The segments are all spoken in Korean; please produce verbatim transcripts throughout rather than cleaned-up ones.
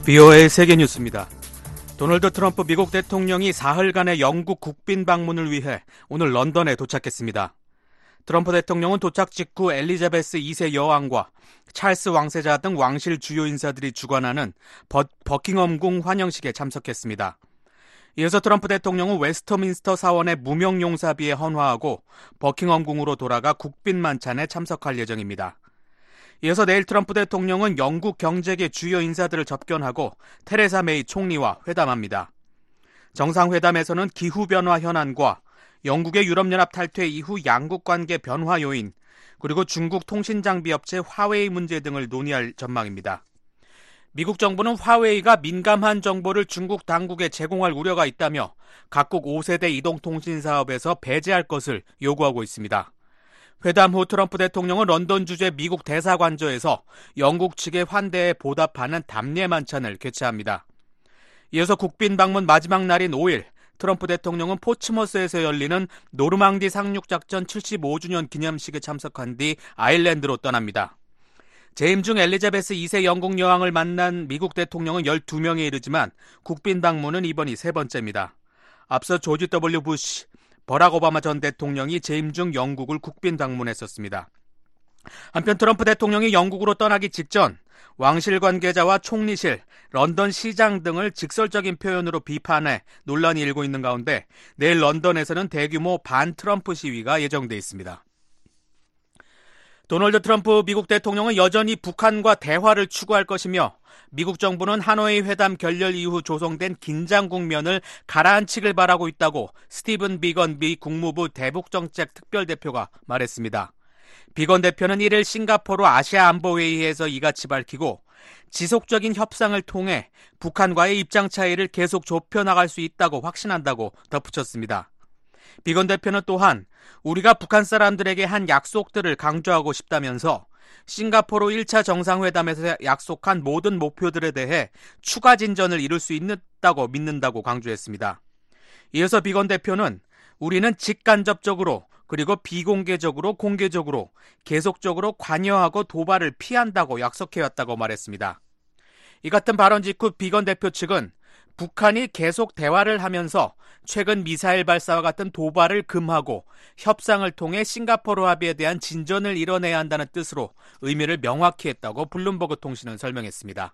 비오에이 세계뉴스입니다. 도널드 트럼프 미국 대통령이 사흘간의 영국 국빈 방문을 위해 오늘 런던에 도착했습니다. 트럼프 대통령은 도착 직후 엘리자베스 이 세 여왕과 찰스 왕세자 등 왕실 주요 인사들이 주관하는 버, 버킹엄궁 환영식에 참석했습니다. 이어서 트럼프 대통령은 웨스터민스터 사원의 무명용사비에 헌화하고 버킹엄궁으로 돌아가 국빈 만찬에 참석할 예정입니다. 이어서 내일 트럼프 대통령은 영국 경제계 주요 인사들을 접견하고 테레사 메이 총리와 회담합니다. 정상회담에서는 기후변화 현안과 영국의 유럽연합 탈퇴 이후 양국 관계 변화 요인, 그리고 중국 통신장비업체 화웨이 문제 등을 논의할 전망입니다. 미국 정부는 화웨이가 민감한 정보를 중국 당국에 제공할 우려가 있다며 각국 오 세대 이동통신 사업에서 배제할 것을 요구하고 있습니다. 회담 후 트럼프 대통령은 런던 주재 미국 대사관저에서 영국 측의 환대에 보답하는 답례 만찬을 개최합니다. 이어서 국빈 방문 마지막 날인 오일, 트럼프 대통령은 포츠머스에서 열리는 노르망디 상륙작전 칠십오 주년 기념식에 참석한 뒤 아일랜드로 떠납니다. 재임 중 엘리자베스 이 세 영국 여왕을 만난 미국 대통령은 열두 명에 이르지만 국빈 방문은 이번이 세 번째입니다. 앞서 조지 더블유 부시, 버락 오바마 전 대통령이 재임 중 영국을 국빈 방문했었습니다. 한편 트럼프 대통령이 영국으로 떠나기 직전 왕실 관계자와 총리실, 런던 시장 등을 직설적인 표현으로 비판해 논란이 일고 있는 가운데 내일 런던에서는 대규모 반 트럼프 시위가 예정돼 있습니다. 도널드 트럼프 미국 대통령은 여전히 북한과 대화를 추구할 것이며 미국 정부는 하노이 회담 결렬 이후 조성된 긴장 국면을 가라앉히길 바라고 있다고 스티븐 비건 미 국무부 대북정책 특별대표가 말했습니다. 비건 대표는 이일 싱가포르 아시아 안보회의에서 이같이 밝히고 지속적인 협상을 통해 북한과의 입장 차이를 계속 좁혀나갈 수 있다고 확신한다고 덧붙였습니다. 비건 대표는 또한 우리가 북한 사람들에게 한 약속들을 강조하고 싶다면서 싱가포르 일 차 정상회담에서 약속한 모든 목표들에 대해 추가 진전을 이룰 수 있다고 믿는다고 강조했습니다. 이어서 비건 대표는 우리는 직간접적으로 그리고 비공개적으로 공개적으로 계속적으로 관여하고 도발을 피한다고 약속해왔다고 말했습니다. 이 같은 발언 직후 비건 대표 측은 북한이 계속 대화를 하면서 최근 미사일 발사와 같은 도발을 금하고 협상을 통해 싱가포르 합의에 대한 진전을 이뤄내야 한다는 뜻으로 의미를 명확히 했다고 블룸버그 통신은 설명했습니다.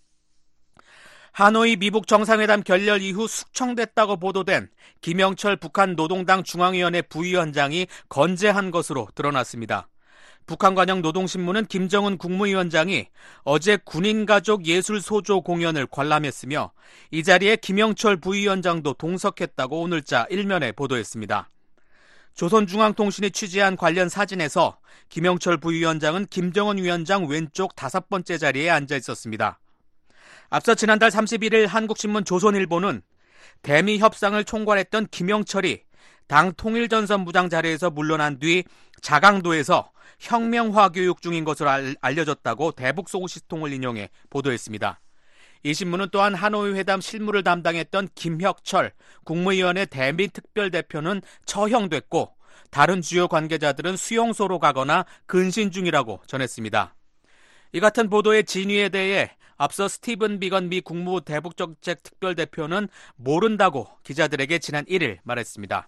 하노이 미북 정상회담 결렬 이후 숙청됐다고 보도된 김영철 북한 노동당 중앙위원회 부위원장이 건재한 것으로 드러났습니다. 북한관영 노동신문은 김정은 국무위원장이 어제 군인가족 예술소조 공연을 관람했으며 이 자리에 김영철 부위원장도 동석했다고 오늘자 일면에 보도했습니다. 조선중앙통신이 취재한 관련 사진에서 김영철 부위원장은 김정은 위원장 왼쪽 다섯 번째 자리에 앉아 있었습니다. 앞서 지난달 삼십일일 한국신문 조선일보는 대미 협상을 총괄했던 김영철이 당 통일전선부장 자리에서 물러난 뒤 자강도에서 혁명화 교육 중인 것으로 알, 알려졌다고 대북 소식통을 인용해 보도했습니다. 이 신문은 또한 하노이 회담 실무를 담당했던 김혁철 국무위원회 대미 특별대표는 처형됐고 다른 주요 관계자들은 수용소로 가거나 근신 중이라고 전했습니다. 이 같은 보도의 진위에 대해 앞서 스티븐 비건 미 국무부 대북정책 특별대표는 모른다고 기자들에게 지난 일일 말했습니다.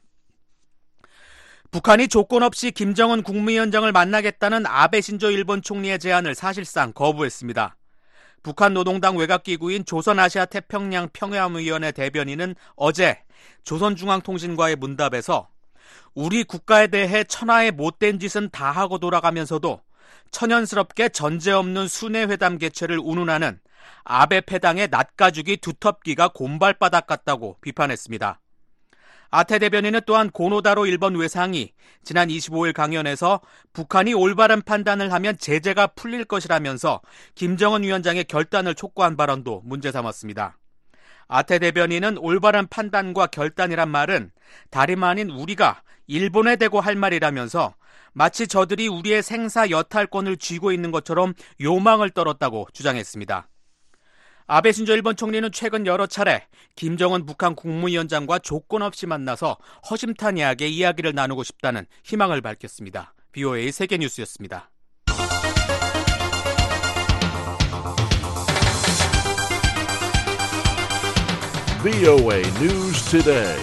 북한이 조건 없이 김정은 국무위원장을 만나겠다는 아베 신조 일본 총리의 제안을 사실상 거부했습니다. 북한 노동당 외곽기구인 조선아시아태평양 평화위원회 대변인은 어제 조선중앙통신과의 문답에서 우리 국가에 대해 천하의 못된 짓은 다 하고 돌아가면서도 천연스럽게 전제 없는 순회회담 개최를 운운하는 아베 패당의 낯가죽이 두텁기가 곰발바닥 같다고 비판했습니다. 아태 대변인은 또한 고노다로 일본 외상이 지난 이십오일 강연에서 북한이 올바른 판단을 하면 제재가 풀릴 것이라면서 김정은 위원장의 결단을 촉구한 발언도 문제 삼았습니다. 아태 대변인은 올바른 판단과 결단이란 말은 다름 아닌 우리가 일본에 대고 할 말이라면서 마치 저들이 우리의 생사 여탈권을 쥐고 있는 것처럼 요망을 떨었다고 주장했습니다. 아베 신조 일본 총리는 최근 여러 차례 김정은 북한 국무위원장과 조건 없이 만나서 허심탄회하게 이야기를 나누고 싶다는 희망을 밝혔습니다. 비오에이 세계뉴스였습니다. 브이오에이 News Today.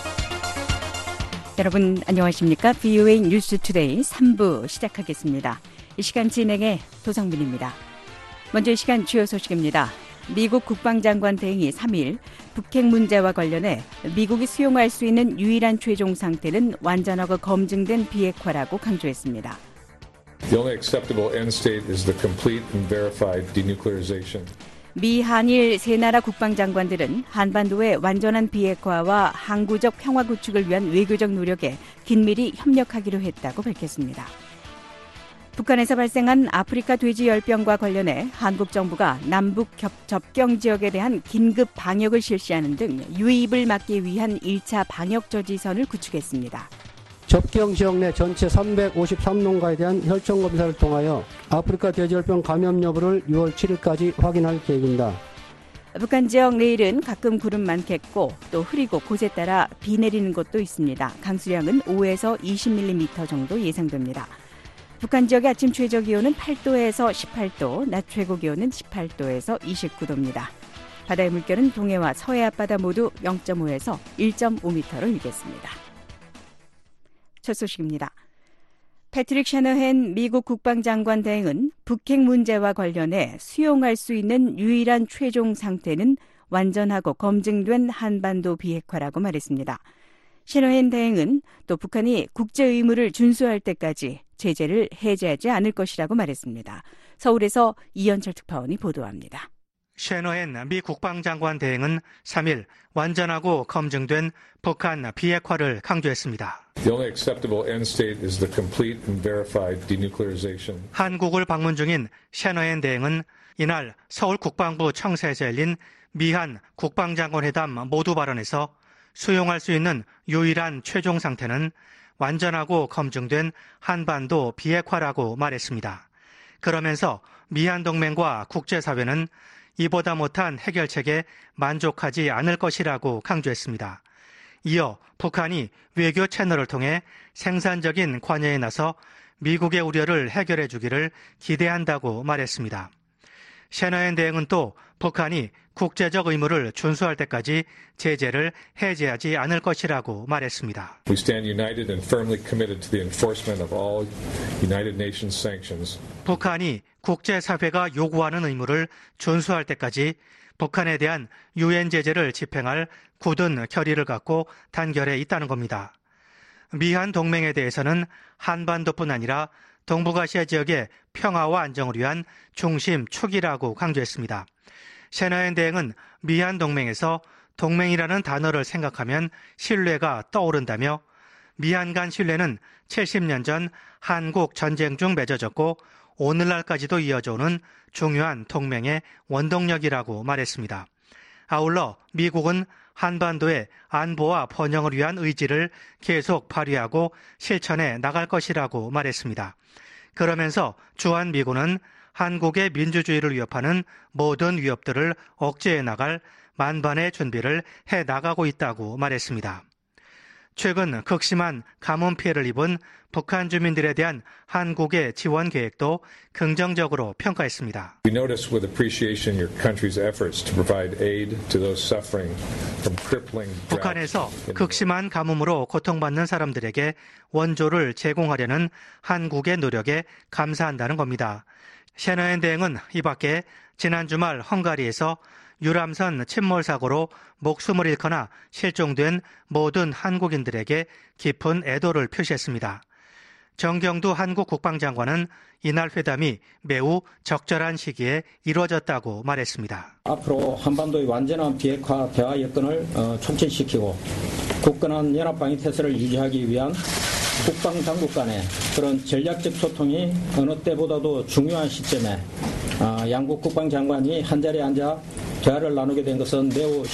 여러분 안녕하십니까? 브이오에이 뉴스 투데이 삼 부 시작하겠습니다. 이 시간 진행의 도성민입니다. 먼저 이 시간 주요 소식입니다. 미국 국방장관 대행이 삼 일 북핵 문제와 관련해 미국이 수용할 수 있는 유일한 최종 상태는 완전하고 검증된 비핵화라고 강조했습니다. The only acceptable end state is the complete and verified denuclearization. 미, 한일 세 나라 국방장관들은 한반도의 완전한 비핵화와 항구적 평화 구축을 위한 외교적 노력에 긴밀히 협력하기로 했다고 밝혔습니다. 북한에서 발생한 아프리카 돼지열병과 관련해 한국 정부가 남북 접경 지역에 대한 긴급 방역을 실시하는 등 유입을 막기 위한 일 차 방역 저지선을 구축했습니다. 접경 지역 내 전체 삼백오십삼 농가에 대한 혈청 검사를 통하여 아프리카 돼지열병 감염 여부를 유월 칠일까지 확인할 계획입니다. 북한 지역 내일은 가끔 구름 많겠고 또 흐리고 곳에 따라 비 내리는 곳도 있습니다. 강수량은 오에서 이십 밀리미터 정도 예상됩니다. 북한 지역의 아침 최저 기온은 팔 도에서 십팔 도, 낮 최고 기온은 십팔 도에서 이십구 도입니다. 바다의 물결은 동해와 서해 앞바다 모두 영 점 오에서 일 점 오 미터로 일겠습니다. 첫 소식입니다. 패트릭 셔너헨 미국 국방장관 대행은 북핵 문제와 관련해 수용할 수 있는 유일한 최종 상태는 완전하고 검증된 한반도 비핵화라고 말했습니다. 셔너헨 대행은 또 북한이 국제 의무를 준수할 때까지 제재를 해제하지 않을 것이라고 말했습니다. 서울에서 이현철 특파원이 보도합니다. 셔너헨 미 국방장관 대행은 삼 일 완전하고 검증된 북한 비핵화를 강조했습니다. The only acceptable end state is the complete and verified denuclearization. 한국을 방문 중인 셔너헨 대행은 이날 서울 국방부 청사에서 열린 미한 국방장관 회담 모두 발언에서 수용할 수 있는 유일한 최종 상태는 완전하고 검증된 한반도 비핵화라고 말했습니다. 그러면서 미한 동맹과 국제사회는 이보다 못한 해결책에 만족하지 않을 것이라고 강조했습니다. 이어 북한이 외교 채널을 통해 생산적인 관여에 나서 미국의 우려를 해결해 주기를 기대한다고 말했습니다. 셔너헨 대행은 또 북한이 국제적 의무를 준수할 때까지 제재를 해제하지 않을 것이라고 말했습니다. We stand united and firmly committed to the enforcement of all United Nations sanctions. 북한이 국제사회가 요구하는 의무를 준수할 때까지 북한에 대한 유엔 제재를 집행할 굳은 결의를 갖고 단결해 있다는 겁니다. 미한 동맹에 대해서는 한반도뿐 아니라 동북아시아 지역의 평화와 안정을 위한 중심 축이라고 강조했습니다. 셔너헨 대행은 미한 동맹에서 동맹이라는 단어를 생각하면 신뢰가 떠오른다며 미한 간 신뢰는 칠십 년 전 한국 전쟁 중 맺어졌고 오늘날까지도 이어져오는 중요한 동맹의 원동력이라고 말했습니다. 아울러 미국은 한반도의 안보와 번영을 위한 의지를 계속 발휘하고 실천해 나갈 것이라고 말했습니다. 그러면서 주한미군은 한국의 민주주의를 위협하는 모든 위협들을 억제해 나갈 만반의 준비를 해 나가고 있다고 말했습니다. 최근 극심한 가뭄 피해를 입은 북한 주민들에 대한 한국의 지원 계획도 긍정적으로 평가했습니다. We notice with appreciation your country's efforts to provide aid to those suffering from crippling drought. 북한에서 극심한 가뭄으로 고통받는 사람들에게 원조를 제공하려는 한국의 노력에 감사한다는 겁니다. 셔너헨 대행은 이 밖에 지난 주말 헝가리에서 유람선 침몰 사고로 목숨을 잃거나 실종된 모든 한국인들에게 깊은 애도를 표시했습니다. 정경두 한국 국방장관은 이날 회담이 매우 적절한 시기에 이루어졌다고 말했습니다. 앞으로 한반도의 완전한 비핵화 대화 여건을 촉진시키고 굳건한 연합방위 태세를 유지하기 위한 국방당국 간의 그런 전략적 소통이 어느 때보다도 중요한 시점에 양국 국방장관이 한자리에 앉아 대화를 나누게 된 것은 매우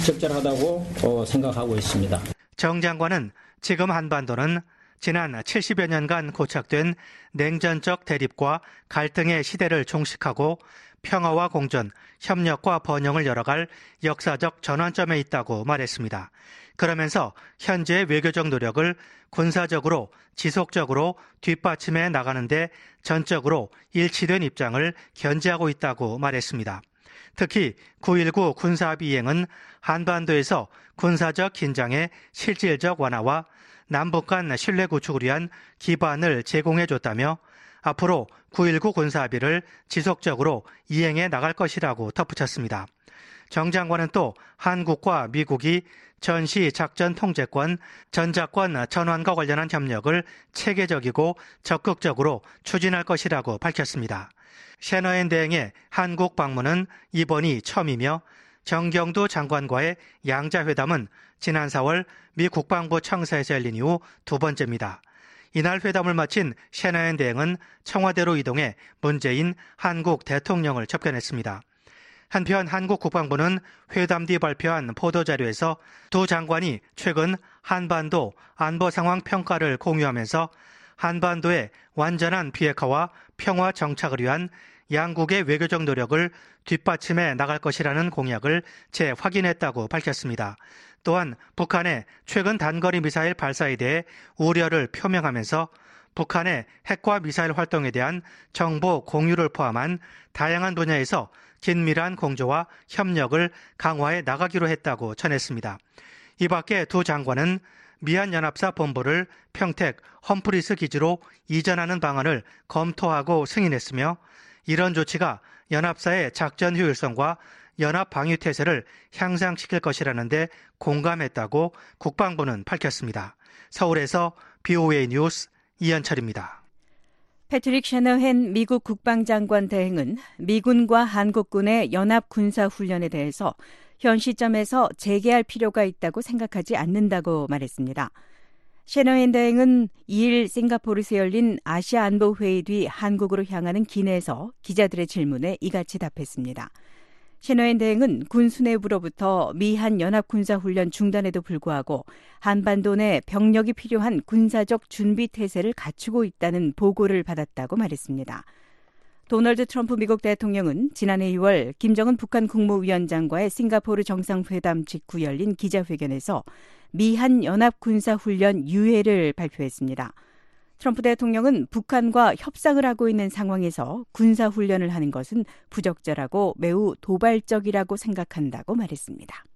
시적절하다고 생각하고 있습니다. 정 장관은 지금 한반도는 지난 칠십여 년간 고착된 냉전적 대립과 갈등의 시대를 종식하고 평화와 공존, 협력과 번영을 열어갈 역사적 전환점에 있다고 말했습니다. 그러면서 현재의 외교적 노력을 군사적으로 지속적으로 뒷받침해 나가는데 전적으로 일치된 입장을 견지하고 있다고 말했습니다. 특히 구일구 군사합의 이행은 한반도에서 군사적 긴장의 실질적 완화와 남북 간 신뢰 구축을 위한 기반을 제공해줬다며 앞으로 구일구 군사합의를 지속적으로 이행해 나갈 것이라고 덧붙였습니다. 정 장관은 또 한국과 미국이 전시 작전 통제권, 전자권 전환과 관련한 협력을 체계적이고 적극적으로 추진할 것이라고 밝혔습니다. 셰너헨 대행의 한국 방문은 이번이 처음이며 정경두 장관과의 양자회담은 지난 사월 미 국방부 청사에서 열린 이후 두 번째입니다. 이날 회담을 마친 셰너헨 대행은 청와대로 이동해 문재인 한국 대통령을 접견했습니다. 한편 한국 국방부는 회담 뒤 발표한 보도자료에서 두 장관이 최근 한반도 안보 상황 평가를 공유하면서 한반도의 완전한 비핵화와 평화 정착을 위한 양국의 외교적 노력을 뒷받침해 나갈 것이라는 공약을 재확인했다고 밝혔습니다. 또한 북한의 최근 단거리 미사일 발사에 대해 우려를 표명하면서 북한의 핵과 미사일 활동에 대한 정보 공유를 포함한 다양한 분야에서 긴밀한 공조와 협력을 강화해 나가기로 했다고 전했습니다. 이 밖에 두 장관은 미한연합사 본부를 평택 험프리스 기지로 이전하는 방안을 검토하고 승인했으며 이런 조치가 연합사의 작전 효율성과 연합 방위 태세를 향상시킬 것이라는 데 공감했다고 국방부는 밝혔습니다. 서울에서 비오에이 뉴스 이현철입니다. 패트릭 셰너헨 미국 국방장관 대행은 미군과 한국군의 연합 군사훈련에 대해서 현 시점에서 재개할 필요가 있다고 생각하지 않는다고 말했습니다. 셰너헨 대행은 이일 싱가포르에서 열린 아시아 안보회의 뒤 한국으로 향하는 기내에서 기자들의 질문에 이같이 답했습니다. 셰너헨 대행은 군 수뇌부로부터 미한 연합군사훈련 중단에도 불구하고 한반도 내 병력이 필요한 군사적 준비 태세를 갖추고 있다는 보고를 받았다고 말했습니다. 도널드 트럼프 미국 대통령은 지난해 유월 김정은 북한 국무위원장과의 싱가포르 정상회담 직후 열린 기자회견에서 미한 연합군사훈련 유예를 발표했습니다. 트럼프 대통령은 북한과 협상을 하고 있는 상황에서 군사훈련을 하는 것은 부적절하고 매우 도발적이라고 생각한다고 말했습니다.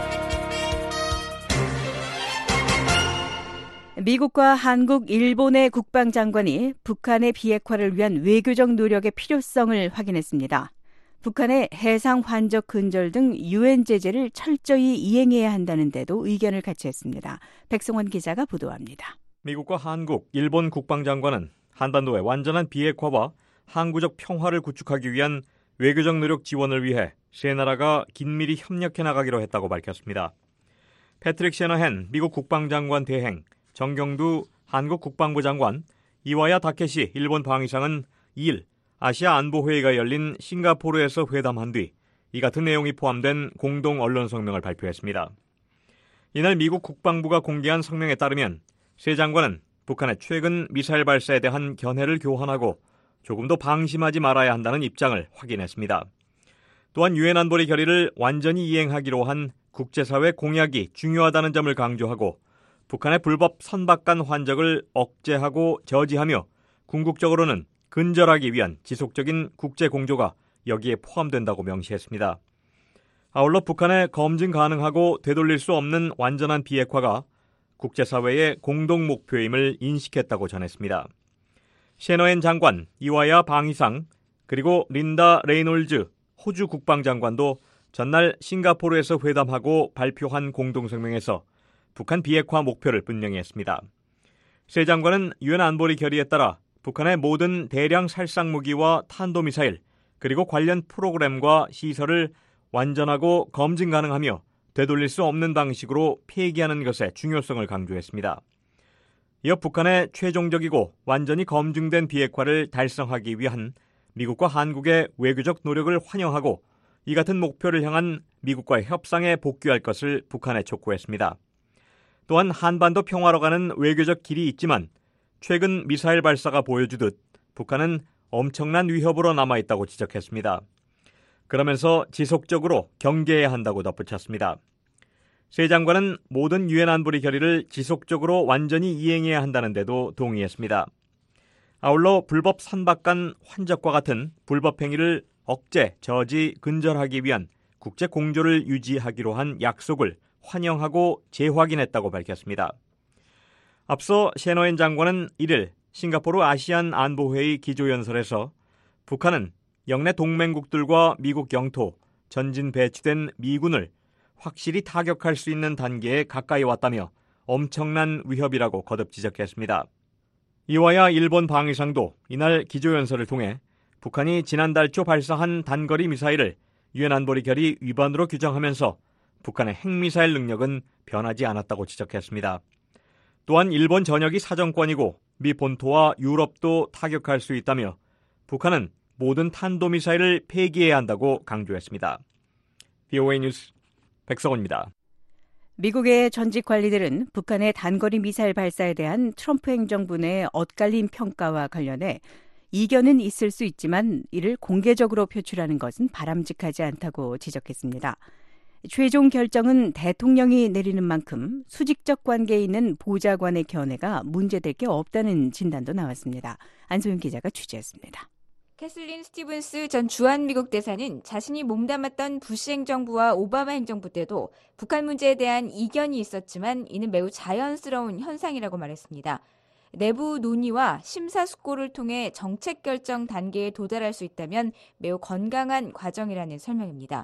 미국과 한국, 일본의 국방장관이 북한의 비핵화를 위한 외교적 노력의 필요성을 확인했습니다. 북한의 해상 환적 근절 등 유엔 제재를 철저히 이행해야 한다는 데도 의견을 같이 했습니다. 백성원 기자가 보도합니다. 미국과 한국, 일본 국방장관은 한반도의 완전한 비핵화와 항구적 평화를 구축하기 위한 외교적 노력 지원을 위해 세 나라가 긴밀히 협력해 나가기로 했다고 밝혔습니다. 패트릭 셰너헨 미국 국방장관 대행, 정경두 한국 국방부 장관, 이와야 다케시 일본 방위상은 이일 아시아 안보회의가 열린 싱가포르에서 회담한 뒤 이 같은 내용이 포함된 공동 언론 성명을 발표했습니다. 이날 미국 국방부가 공개한 성명에 따르면 세 장관은 북한의 최근 미사일 발사에 대한 견해를 교환하고 조금 더 방심하지 말아야 한다는 입장을 확인했습니다. 또한 유엔 안보리 결의를 완전히 이행하기로 한 국제사회 공약이 중요하다는 점을 강조하고 북한의 불법 선박간 환적을 억제하고 저지하며 궁극적으로는 근절하기 위한 지속적인 국제 공조가 여기에 포함된다고 명시했습니다. 아울러 북한의 검증 가능하고 되돌릴 수 없는 완전한 비핵화가 국제사회의 공동 목표임을 인식했다고 전했습니다. 셰너헨 장관, 이와야 방위상, 그리고 린다 레이놀즈 호주 국방장관도 전날 싱가포르에서 회담하고 발표한 공동성명에서 북한 비핵화 목표를 분명히 했습니다. 세 장관은 유엔 안보리 결의에 따라 북한의 모든 대량 살상무기와 탄도미사일, 그리고 관련 프로그램과 시설을 완전하고 검증 가능하며 되돌릴 수 없는 방식으로 폐기하는 것의 중요성을 강조했습니다. 이어 북한의 최종적이고 완전히 검증된 비핵화를 달성하기 위한 미국과 한국의 외교적 노력을 환영하고 이 같은 목표를 향한 미국과의 협상에 복귀할 것을 북한에 촉구했습니다. 또한 한반도 평화로 가는 외교적 길이 있지만 최근 미사일 발사가 보여주듯 북한은 엄청난 위협으로 남아있다고 지적했습니다. 그러면서 지속적으로 경계해야 한다고 덧붙였습니다. 세 장관은 모든 유엔 안보리 결의를 지속적으로 완전히 이행해야 한다는 데도 동의했습니다. 아울러 불법 선박간 환적과 같은 불법 행위를 억제, 저지, 근절하기 위한 국제 공조를 유지하기로 한 약속을 환영하고 재확인했다고 밝혔습니다. 앞서 셰너엔 장관은 이일 싱가포르 아시안 안보회의 기조연설에서 북한은 영내 동맹국들과 미국 영토, 전진 배치된 미군을 확실히 타격할 수 있는 단계에 가까이 왔다며 엄청난 위협이라고 거듭 지적했습니다. 이와야 일본 방위상도 이날 기조연설을 통해 북한이 지난달 초 발사한 단거리 미사일을 유엔 안보리 결의 위반으로 규정하면서 북한의 핵미사일 능력은 변하지 않았다고 지적했습니다. 또한 일본 전역이 사정권이고 미 본토와 유럽도 타격할 수 있다며 북한은 모든 탄도미사일을 폐기해야 한다고 강조했습니다. 브이오에이 뉴스 백석원입니다. 미국의 전직 관리들은 북한의 단거리 미사일 발사에 대한 트럼프 행정부 내 엇갈린 평가와 관련해 이견은 있을 수 있지만 이를 공개적으로 표출하는 것은 바람직하지 않다고 지적했습니다. 최종 결정은 대통령이 내리는 만큼 수직적 관계에 있는 보좌관의 견해가 문제될 게 없다는 진단도 나왔습니다. 안소영 기자가 취재했습니다. 캐슬린 스티븐스 전 주한미국 대사는 자신이 몸담았던 부시 행정부와 오바마 행정부 때도 북한 문제에 대한 이견이 있었지만 이는 매우 자연스러운 현상이라고 말했습니다. 내부 논의와 심사숙고를 통해 정책 결정 단계에 도달할 수 있다면 매우 건강한 과정이라는 설명입니다.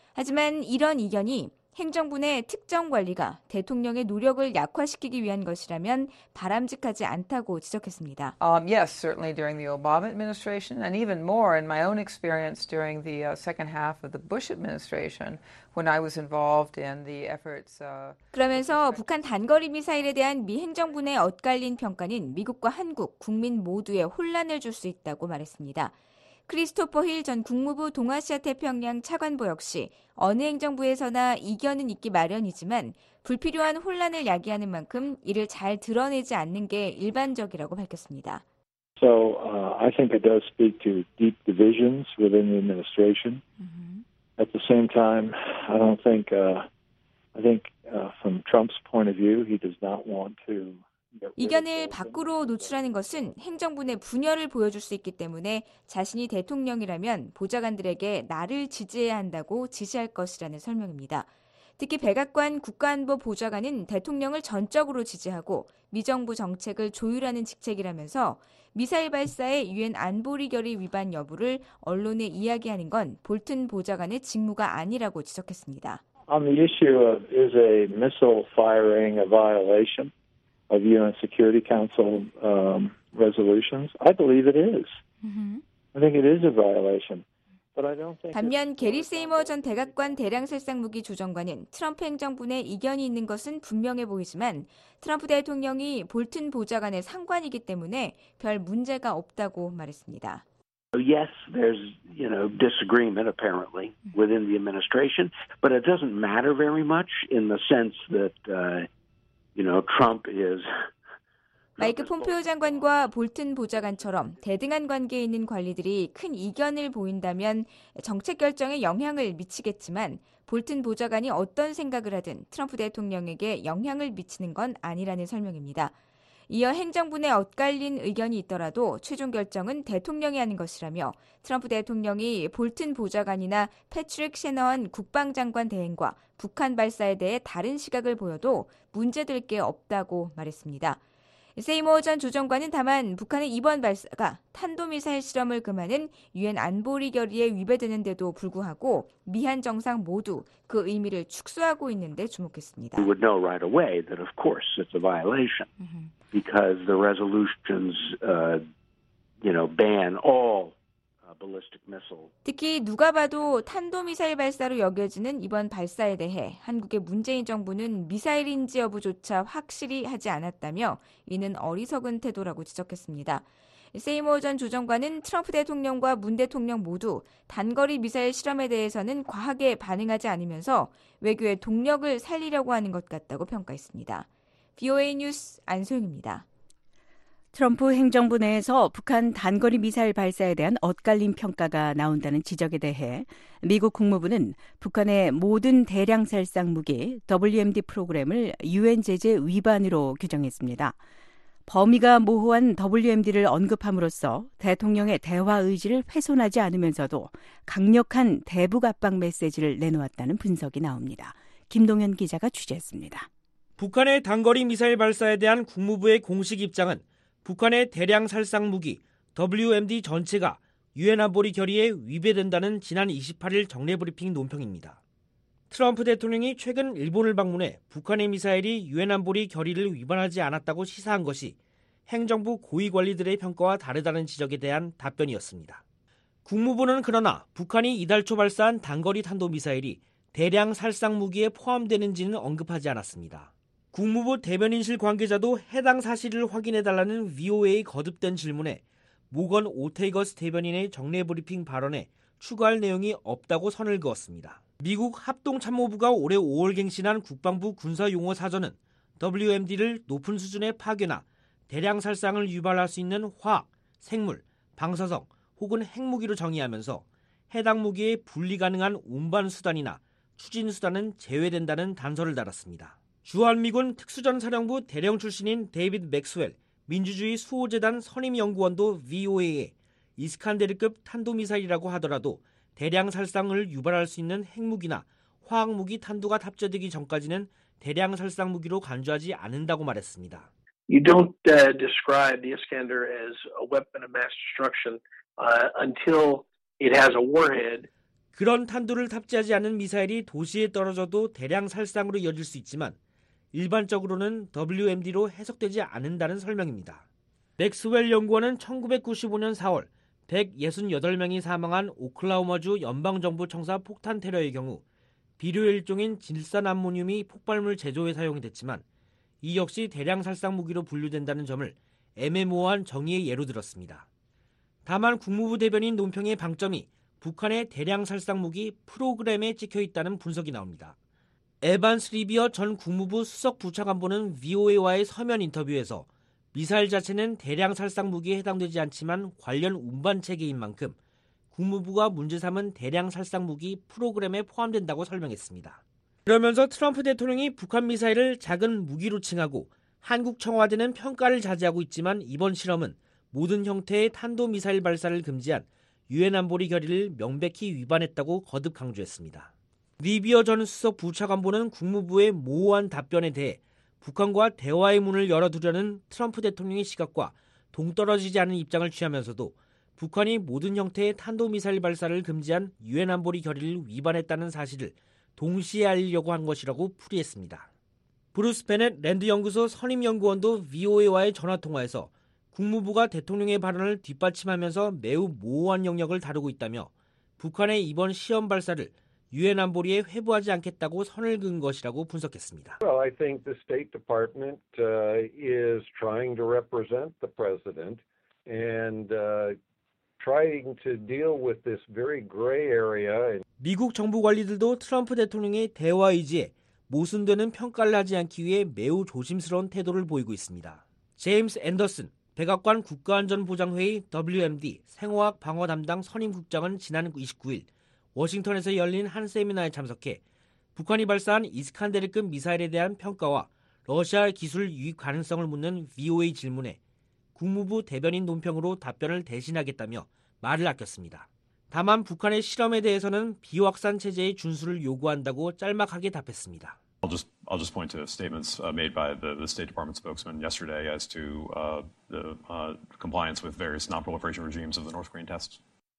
하지만 이런 이견이 행정부 내 특정 관리가 대통령의 노력을 약화시키기 위한 것이라면 바람직하지 않다고 지적했습니다. Um, yes, certainly during the Obama administration and even more in my own experience during the uh, second half of the Bush administration when I was involved in the efforts. Uh, 그러면서 북한 단거리 미사일에 대한 미 행정부 내 엇갈린 평가는 미국과 한국, 국민 모두에 혼란을 줄 수 있다고 말했습니다. 크리스토퍼 힐 전 국무부 동아시아 태평양 차관보 역시 어느 행정부에서나 이견은 있기 마련이지만 불필요한 혼란을 야기하는 만큼 이를 잘 드러내지 않는 게 일반적이라고 밝혔습니다. So uh, I think it does speak to deep divisions within the administration. Mm-hmm. At the same time, I don't think uh, I think uh, from Trump's point of view, he does not want to. 이견을 밖으로 노출하는 것은 행정부 내 분열을 보여줄 수 있기 때문에 자신이 대통령이라면 보좌관들에게 나를 지지해야 한다고 지시할 것이라는 설명입니다. 특히 백악관 국가안보 보좌관은 대통령을 전적으로 지지하고 미정부 정책을 조율하는 직책이라면서 미사일 발사의 유엔 안보리 결의 위반 여부를 언론에 이야기하는 건 볼튼 보좌관의 직무가 아니라고 지적했습니다. On the issue of is a missile firing a violation of 유엔 Security Council um, resolutions, I believe it is. Mm-hmm. I think it is a violation. But I don't think. 반면 게리 세이머 전 대각관 대량살상 무기 조정관은 트럼프 행정부 내 이견이 있는 것은 분명해 보이지만 트럼프 대통령이 볼튼 보좌관의 상관이기 때문에 별 문제가 없다고 말했습니다. Yes, there's, you know, disagreement apparently within the administration, but it doesn't matter very much in the sense that uh, You know, Trump is. 마이크 폼페오 장관과 볼튼 보좌관처럼 대등한 관계에 있는 관리들이 큰 이견을 보인다면 정책 결정에 영향을 미치겠지만 볼튼 보좌관이 어떤 생각을 하든 트럼프 대통령에게 영향을 미치는 건 아니라는 설명입니다. 이어 행정부 내 엇갈린 의견이 있더라도 최종 결정은 대통령이 하는 것이라며 트럼프 대통령이 볼튼 보좌관이나 패트릭 셰너한 국방장관 대행과 북한 발사에 대해 다른 시각을 보여도 문제될 게 없다고 말했습니다. 세이모 전 조정관은 다만 북한의 이번 발사가 탄도미사일 실험을 금하는 유엔 안보리 결의에 위배되는데도 불구하고 미한 정상 모두 그 의미를 축소하고 있는데 주목했습니다. We would know right away that of course it's a violation mm-hmm. because the resolutions, uh, you know, ban all ballistic missile. 특히 누가 봐도 탄도미사일 발사로 여겨지는 이번 발사에 대해 한국의 문재인 정부는 미사일인지 여부조차 확실히 하지 않았다며 이는 어리석은 태도라고 지적했습니다. 세이모 전 조정관은 트럼프 대통령과 문 대통령 모두 단거리 미사일 실험에 대해서는 과하게 반응하지 않으면서 외교의 동력을 살리려고 하는 것 같다고 평가했습니다. 브이오에이 뉴스 안소영입니다. 트럼프 행정부 내에서 북한 단거리 미사일 발사에 대한 엇갈린 평가가 나온다는 지적에 대해 미국 국무부는 북한의 모든 대량살상 무기 더블유엠디 프로그램을 유엔 제재 위반으로 규정했습니다. 범위가 모호한 더블유엠디를 언급함으로써 대통령의 대화 의지를 훼손하지 않으면서도 강력한 대북 압박 메시지를 내놓았다는 분석이 나옵니다. 김동현 기자가 취재했습니다. 북한의 단거리 미사일 발사에 대한 국무부의 공식 입장은 북한의 대량 살상 무기 더블유엠디 전체가 유엔 안보리 결의에 위배된다는 지난 이십팔일 정례 브리핑 논평입니다. 트럼프 대통령이 최근 일본을 방문해 북한의 미사일이 유엔 안보리 결의를 위반하지 않았다고 시사한 것이 행정부 고위 관리들의 평가와 다르다는 지적에 대한 답변이었습니다. 국무부는 그러나 북한이 이달 초 발사한 단거리 탄도미사일이 대량 살상 무기에 포함되는지는 언급하지 않았습니다. 국무부 대변인실 관계자도 해당 사실을 확인해달라는 브이오에이의 거듭된 질문에 모건 오테이거스 대변인의 정례 브리핑 발언에 추가할 내용이 없다고 선을 그었습니다. 미국 합동참모부가 올해 오월 갱신한 국방부 군사용어 사전은 더블유엠디를 높은 수준의 파괴나 대량 살상을 유발할 수 있는 화학, 생물, 방사성 혹은 핵무기로 정의하면서 해당 무기의 분리 가능한 운반 수단이나 추진 수단은 제외된다는 단서를 달았습니다. 주한미군 특수전사령부 대령 출신인 데이비드 맥스웰 민주주의 수호재단 선임연구원도 브이오에이에 이스칸데르급 탄도미사일이라고 하더라도 대량 살상을 유발할 수 있는 핵무기나 화학무기 탄두가 탑재되기 전까지는 대량 살상 무기로 간주하지 않는다고 말했습니다. You don't uh, describe the Iskander as a weapon of mass destruction uh, until it has a warhead. 그런 탄두를 탑재하지 않은 미사일이 도시에 떨어져도 대량 살상으로 이어질 수 있지만 일반적으로는 더블유엠디로 해석되지 않는다는 설명입니다. 맥스웰 연구원은 천구백구십오년 사월 백육십팔 명이 사망한 오클라호마주 연방정부 청사 폭탄 테러의 경우 비료의 일종인 질산암모늄이 폭발물 제조에 사용이 됐지만 이 역시 대량 살상 무기로 분류된다는 점을 애매모호한 정의의 예로 들었습니다. 다만 국무부 대변인 논평의 방점이 북한의 대량 살상 무기 프로그램에 찍혀 있다는 분석이 나옵니다. 에반스 리비어 전 국무부 수석 부차관보는 브이오에이와의 서면 인터뷰에서 미사일 자체는 대량 살상 무기에 해당되지 않지만 관련 운반 체계인 만큼 국무부가 문제 삼은 대량 살상 무기 프로그램에 포함된다고 설명했습니다. 그러면서 트럼프 대통령이 북한 미사일을 작은 무기로 칭하고 한국 청와대는 평가를 자제하고 있지만 이번 실험은 모든 형태의 탄도미사일 발사를 금지한 유엔 안보리 결의를 명백히 위반했다고 거듭 강조했습니다. 리비어 전 수석 부차관보는 국무부의 모호한 답변에 대해 북한과 대화의 문을 열어두려는 트럼프 대통령의 시각과 동떨어지지 않은 입장을 취하면서도 북한이 모든 형태의 탄도미사일 발사를 금지한 유엔 안보리 결의를 위반했다는 사실을 동시에 알리려고 한 것이라고 풀이했습니다. 브루스 베넷 랜드연구소 선임연구원도 브이오에이와의 전화통화에서 국무부가 대통령의 발언을 뒷받침하면서 매우 모호한 영역을 다루고 있다며 북한의 이번 시험 발사를 유엔 안보리에 회부하지 않겠다고 선을 그은 것이라고 분석했습니다. Well, I think the State Department uh, is trying to represent the president and uh, trying to deal with this very gray area. 미국 정부 관리들도 트럼프 대통령의 대화 의지에 모순되는 평가를 하지 않기 위해 매우 조심스러운 태도를 보이고 있습니다. 제임스 앤더슨 백악관 국가안전보장회의 더블유엠디 생화학 방어 담당 선임국장은 지난 이십구일 워싱턴에서 열린 한 세미나에 참석해 북한이 발사한 이스칸데르급 미사일에 대한 평가와 러시아 기술 유입 가능성을 묻는 브이오에이 질문에 국무부 대변인 논평으로 답변을 대신하겠다며 말을 아꼈습니다. 다만 북한의 실험에 대해서는 비확산 체제의 준수를 요구한다고 짤막하게 답했습니다. I'll just I'll just point to statements uh, made by the, the State Department spokesman yesterday as to uh, the uh, compliance with various non-proliferation regimes of the North Korean tests.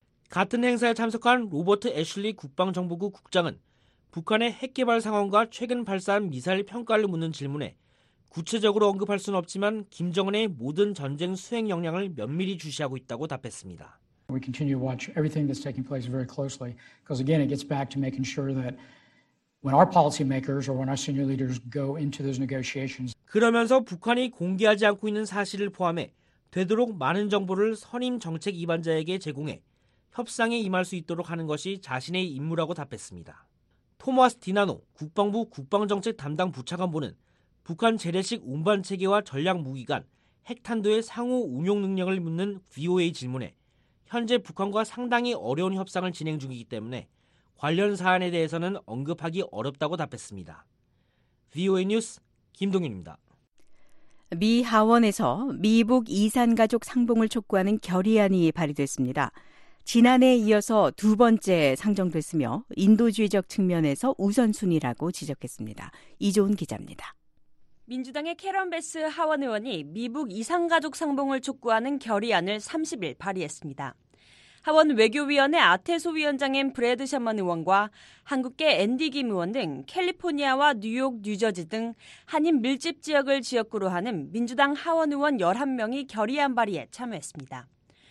같은 행사에 참석한 로버트 애슐리 국방정보국 국장은 북한의 핵 개발 상황과 최근 발사한 미사일 평가를 묻는 질문에 구체적으로 언급할 수는 없지만 김정은의 모든 전쟁 수행 역량을 면밀히 주시하고 있다고 답했습니다. We continue to watch everything that's taking place very closely because again it gets back to making sure that when our policymakers or when our senior leaders go into those negotiations. 그러면서 북한이 공개하지 않고 있는 사실을 포함해 되도록 많은 정보를 선임 정책 입안자에게 제공해 협상에 임할 수 있도록 하는 것이 자신의 임무라고 답했습니다. 토마스 디나노 국방부 국방정책 담당 부차관보는 북한 재래식 운반 체계와 전략 무기간 핵탄두의 상호 운용 능력을 묻는 브이오에이 질문에 현재 북한과 상당히 어려운 협상을 진행 중이기 때문에 관련 사안에 대해서는 언급하기 어렵다고 답했습니다. 브이오에이 뉴스 김동윤입니다. 미 하원에서 미북 이산가족 상봉을 촉구하는 결의안이 발의됐습니다. 지난해에 이어서 두 번째 상정됐으며 인도주의적 측면에서 우선순위라고 지적했습니다. 이조은 기자입니다. 민주당의 캐런 베스 하원 의원이 미북 이산가족 상봉을 촉구하는 결의안을 삼십 일 발의했습니다. 하원 외교위원회 아테소 위원장인 브래드 셔먼 의원과 한국계 앤디 김 의원 등 캘리포니아와 뉴욕, 뉴저지 등 한인 밀집 지역을 지역구로 하는 민주당 하원 의원 열한 명이 결의안 발의에 참여했습니다.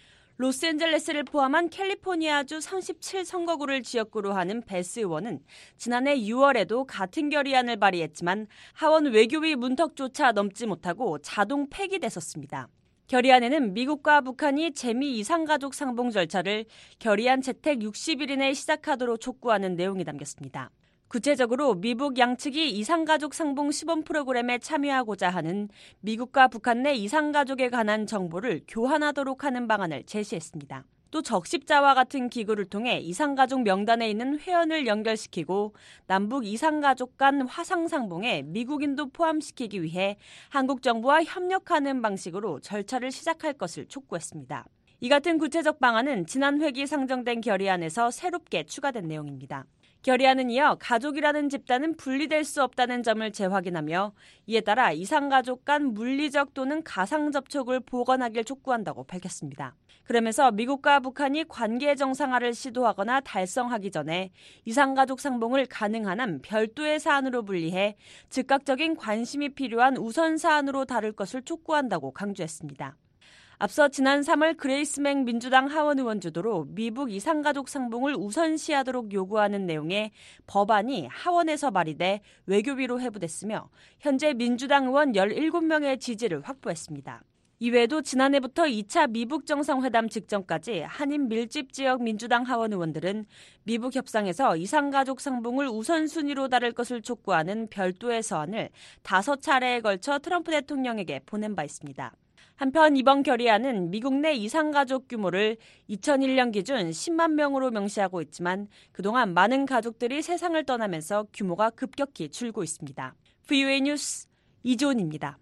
로스앤젤레스를 포함한 캘리포니아주 삼십칠 선거구를 지역구로 하는 베스 의원은 지난해 유월에도 같은 결의안을 발의했지만 하원 외교위 문턱조차 넘지 못하고 자동 폐기됐었습니다. 결의안에는 미국과 북한이 재미 이산가족 상봉 절차를 결의안 채택 육십 일 이내에 시작하도록 촉구하는 내용이 담겼습니다. 구체적으로 미북 양측이 이산가족 상봉 시범 프로그램에 참여하고자 하는 미국과 북한 내 이산가족에 관한 정보를 교환하도록 하는 방안을 제시했습니다. 또 적십자와 같은 기구를 통해 이산가족 명단에 있는 회원을 연결시키고 남북 이산가족 간 화상상봉에 미국인도 포함시키기 위해 한국 정부와 협력하는 방식으로 절차를 시작할 것을 촉구했습니다. 이 같은 구체적 방안은 지난 회기 상정된 결의안에서 새롭게 추가된 내용입니다. 결의안은 이어 가족이라는 집단은 분리될 수 없다는 점을 재확인하며 이에 따라 이산가족 간 물리적 또는 가상 접촉을 보건하길 촉구한다고 밝혔습니다. 그러면서 미국과 북한이 관계 정상화를 시도하거나 달성하기 전에 이산가족 상봉을 가능한 한 별도의 사안으로 분리해 즉각적인 관심이 필요한 우선 사안으로 다룰 것을 촉구한다고 강조했습니다. 앞서 지난 삼월 그레이스 맥 민주당 하원 의원 주도로 미북 이산가족 상봉을 우선시하도록 요구하는 내용의 법안이 하원에서 발의돼 외교위로 회부됐으며 현재 민주당 의원 열일곱 명의 지지를 확보했습니다. 이외에도 지난해부터 이 차 미북 정상회담 직전까지 한인 밀집 지역 민주당 하원 의원들은 미북 협상에서 이산가족 상봉을 우선순위로 다룰 것을 촉구하는 별도의 서한을 다섯 차례에 걸쳐 트럼프 대통령에게 보낸 바 있습니다. 한편 이번 결의안은 미국 내 이산가족 규모를 이천일 년 기준 십만 명으로 명시하고 있지만 그동안 많은 가족들이 세상을 떠나면서 규모가 급격히 줄고 있습니다. 브이오에이 뉴스 이조은입니다.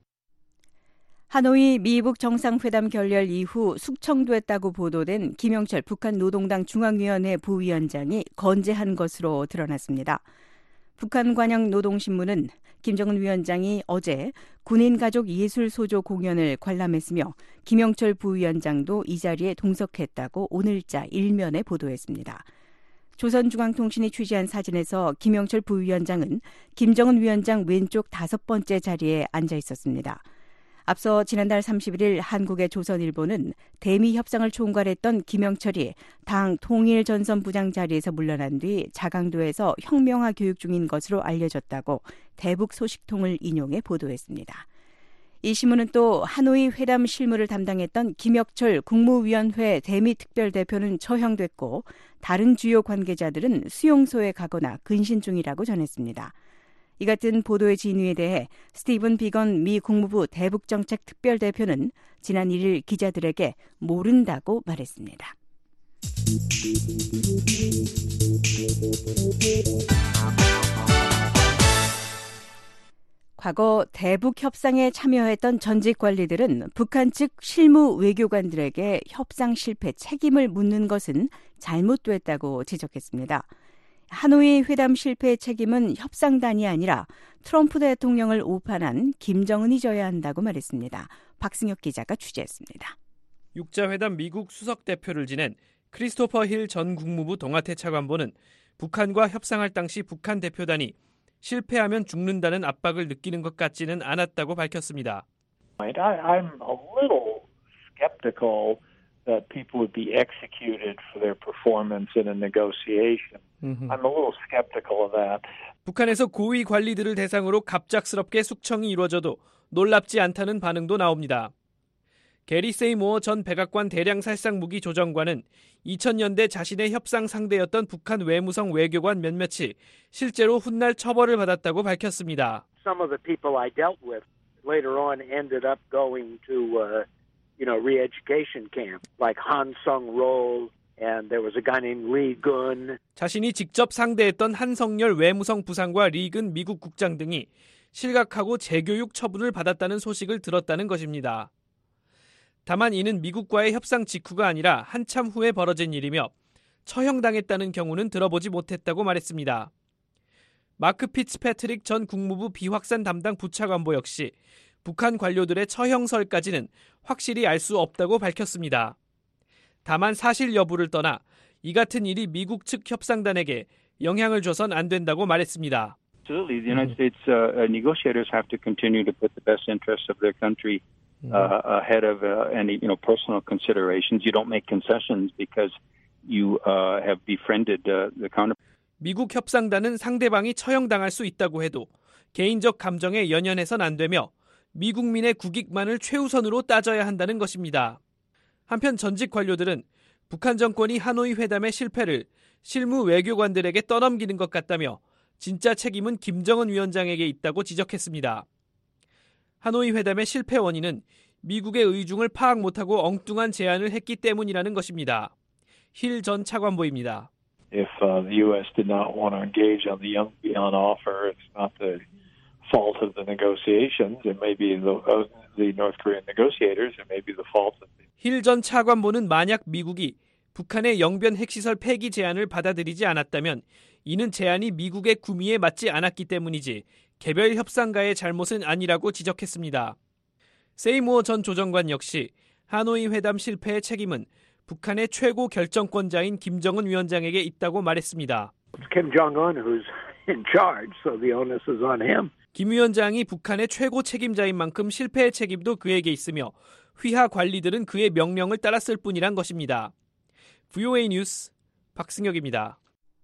하노이 미북 정상회담 결렬 이후 숙청됐다고 보도된 김영철 북한 노동당 중앙위원회 부위원장이 건재한 것으로 드러났습니다. 북한 관영 노동신문은 김정은 위원장이 어제 군인가족 예술소조 공연을 관람했으며 김영철 부위원장도 이 자리에 동석했다고 오늘자 일면에 보도했습니다. 조선중앙통신이 취재한 사진에서 김영철 부위원장은 김정은 위원장 왼쪽 다섯 번째 자리에 앉아 있었습니다. 앞서 지난달 삼십일 일 한국의 조선일보는 대미 협상을 총괄했던 김영철이 당 통일전선부장 자리에서 물러난 뒤 자강도에서 혁명화 교육 중인 것으로 알려졌다고 대북 소식통을 인용해 보도했습니다. 이 신문은 또 하노이 회담 실무를 담당했던 김혁철 국무위원회 대미 특별대표는 처형됐고 다른 주요 관계자들은 수용소에 가거나 근신 중이라고 전했습니다. 이 같은 보도의 진위에 대해 스티븐 비건 미 국무부 대북정책 특별대표는 지난 일 일 기자들에게 모른다고 말했습니다. 과거 대북 협상에 참여했던 전직 관리들은 북한 측 실무 외교관들에게 협상 실패 책임을 묻는 것은 잘못됐다고 지적했습니다. 하노이 회담 실패의 책임은 협상단이 아니라 트럼프 대통령을 오판한 김정은이 져야 한다고 말했습니다. 박승혁 기자가 취재했습니다. 육자회담 미국 수석대표를 지낸 크리스토퍼 힐 전 국무부 동아태 차관보는 북한과 협상할 당시 북한 대표단이 실패하면 죽는다는 압박을 느끼는 것 같지는 않았다고 밝혔습니다. I, I'm a little skeptical that people would be executed for their performance in a negotiation. Mm-hmm. I'm a little skeptical of that. 북한에서 고위 관리들을 대상으로 갑작스럽게 숙청이 이루어져도 놀랍지 않다는 반응도 나옵니다. 게리 세이모어 전 백악관 대량살상 무기 조정관은 이천 년대 자신의 협상 상대였던 북한 외무성 외교관 몇몇이 실제로 훗날 처벌을 받았다고 밝혔습니다. Some of the people I dealt with later on ended up going to uh, you know, re-education camp like Han Sung-rol and there was a guy named Lee Gun. 자신이 직접 상대했던 한성열 외무성 부상과 리근 미국 국장 등이 실각하고 재교육 처분을 받았다는 소식을 들었다는 것입니다. 다만 이는 미국과의 협상 직후가 아니라 한참 후에 벌어진 일이며 처형당했다는 경우는 들어보지 못했다고 말했습니다. 마크 피츠패트릭 전 국무부 비확산 담당 부차관보 역시 북한 관료들의 처형설까지는 확실히 알 수 없다고 밝혔습니다. 다만 사실 여부를 떠나 이 같은 일이 미국 측 협상단에게 영향을 줘선 안 된다고 말했습니다. Absolutely. The United States uh, negotiators have to continue to put the best interests of their country uh, ahead of uh, any, you know, personal considerations. You don't make concessions because you uh, have befriended uh, the counter. 미국 협상단은 상대방이 처형당할 수 있다고 해도 개인적 감정에 연연해선 안 되며 미국민의 국익만을 최우선으로 따져야 한다는 것입니다. 한편 전직 관료들은 북한 정권이 하노이 회담의 실패를 실무 외교관들에게 떠넘기는 것 같다며 진짜 책임은 김정은 위원장에게 있다고 지적했습니다. 하노이 회담의 실패 원인은 미국의 의중을 파악 못하고 엉뚱한 제안을 했기 때문이라는 것입니다. 힐 전 차관보입니다. If uh, the U S did not want to engage on the Yongbyon offer, it's not the fault of the negotiations. It may be the, uh, the North Korean negotiators. It may be the fault of the... 힐 전 차관보는 만약 미국이 북한의 영변 핵시설 폐기 제안을 받아들이지 않았다면 이는 제안이 미국의 구미에 맞지 않았기 때문이지 개별 협상가의 잘못은 아니라고 지적했습니다. 세이모어 전 조정관 역시 하노이 회담 실패의 책임은 북한의 최고 결정권자인 김정은 위원장에게 있다고 말했습니다. Kim Jong-un who's in charge, so the onus is on him. 김 위원장이 북한의 최고 책임자인 만큼 실패의 책임도 그에게 있으며 휘하 관리들은 그의 명령을 따랐을 뿐이란 것입니다. 브이오에이 뉴스 박승혁입니다.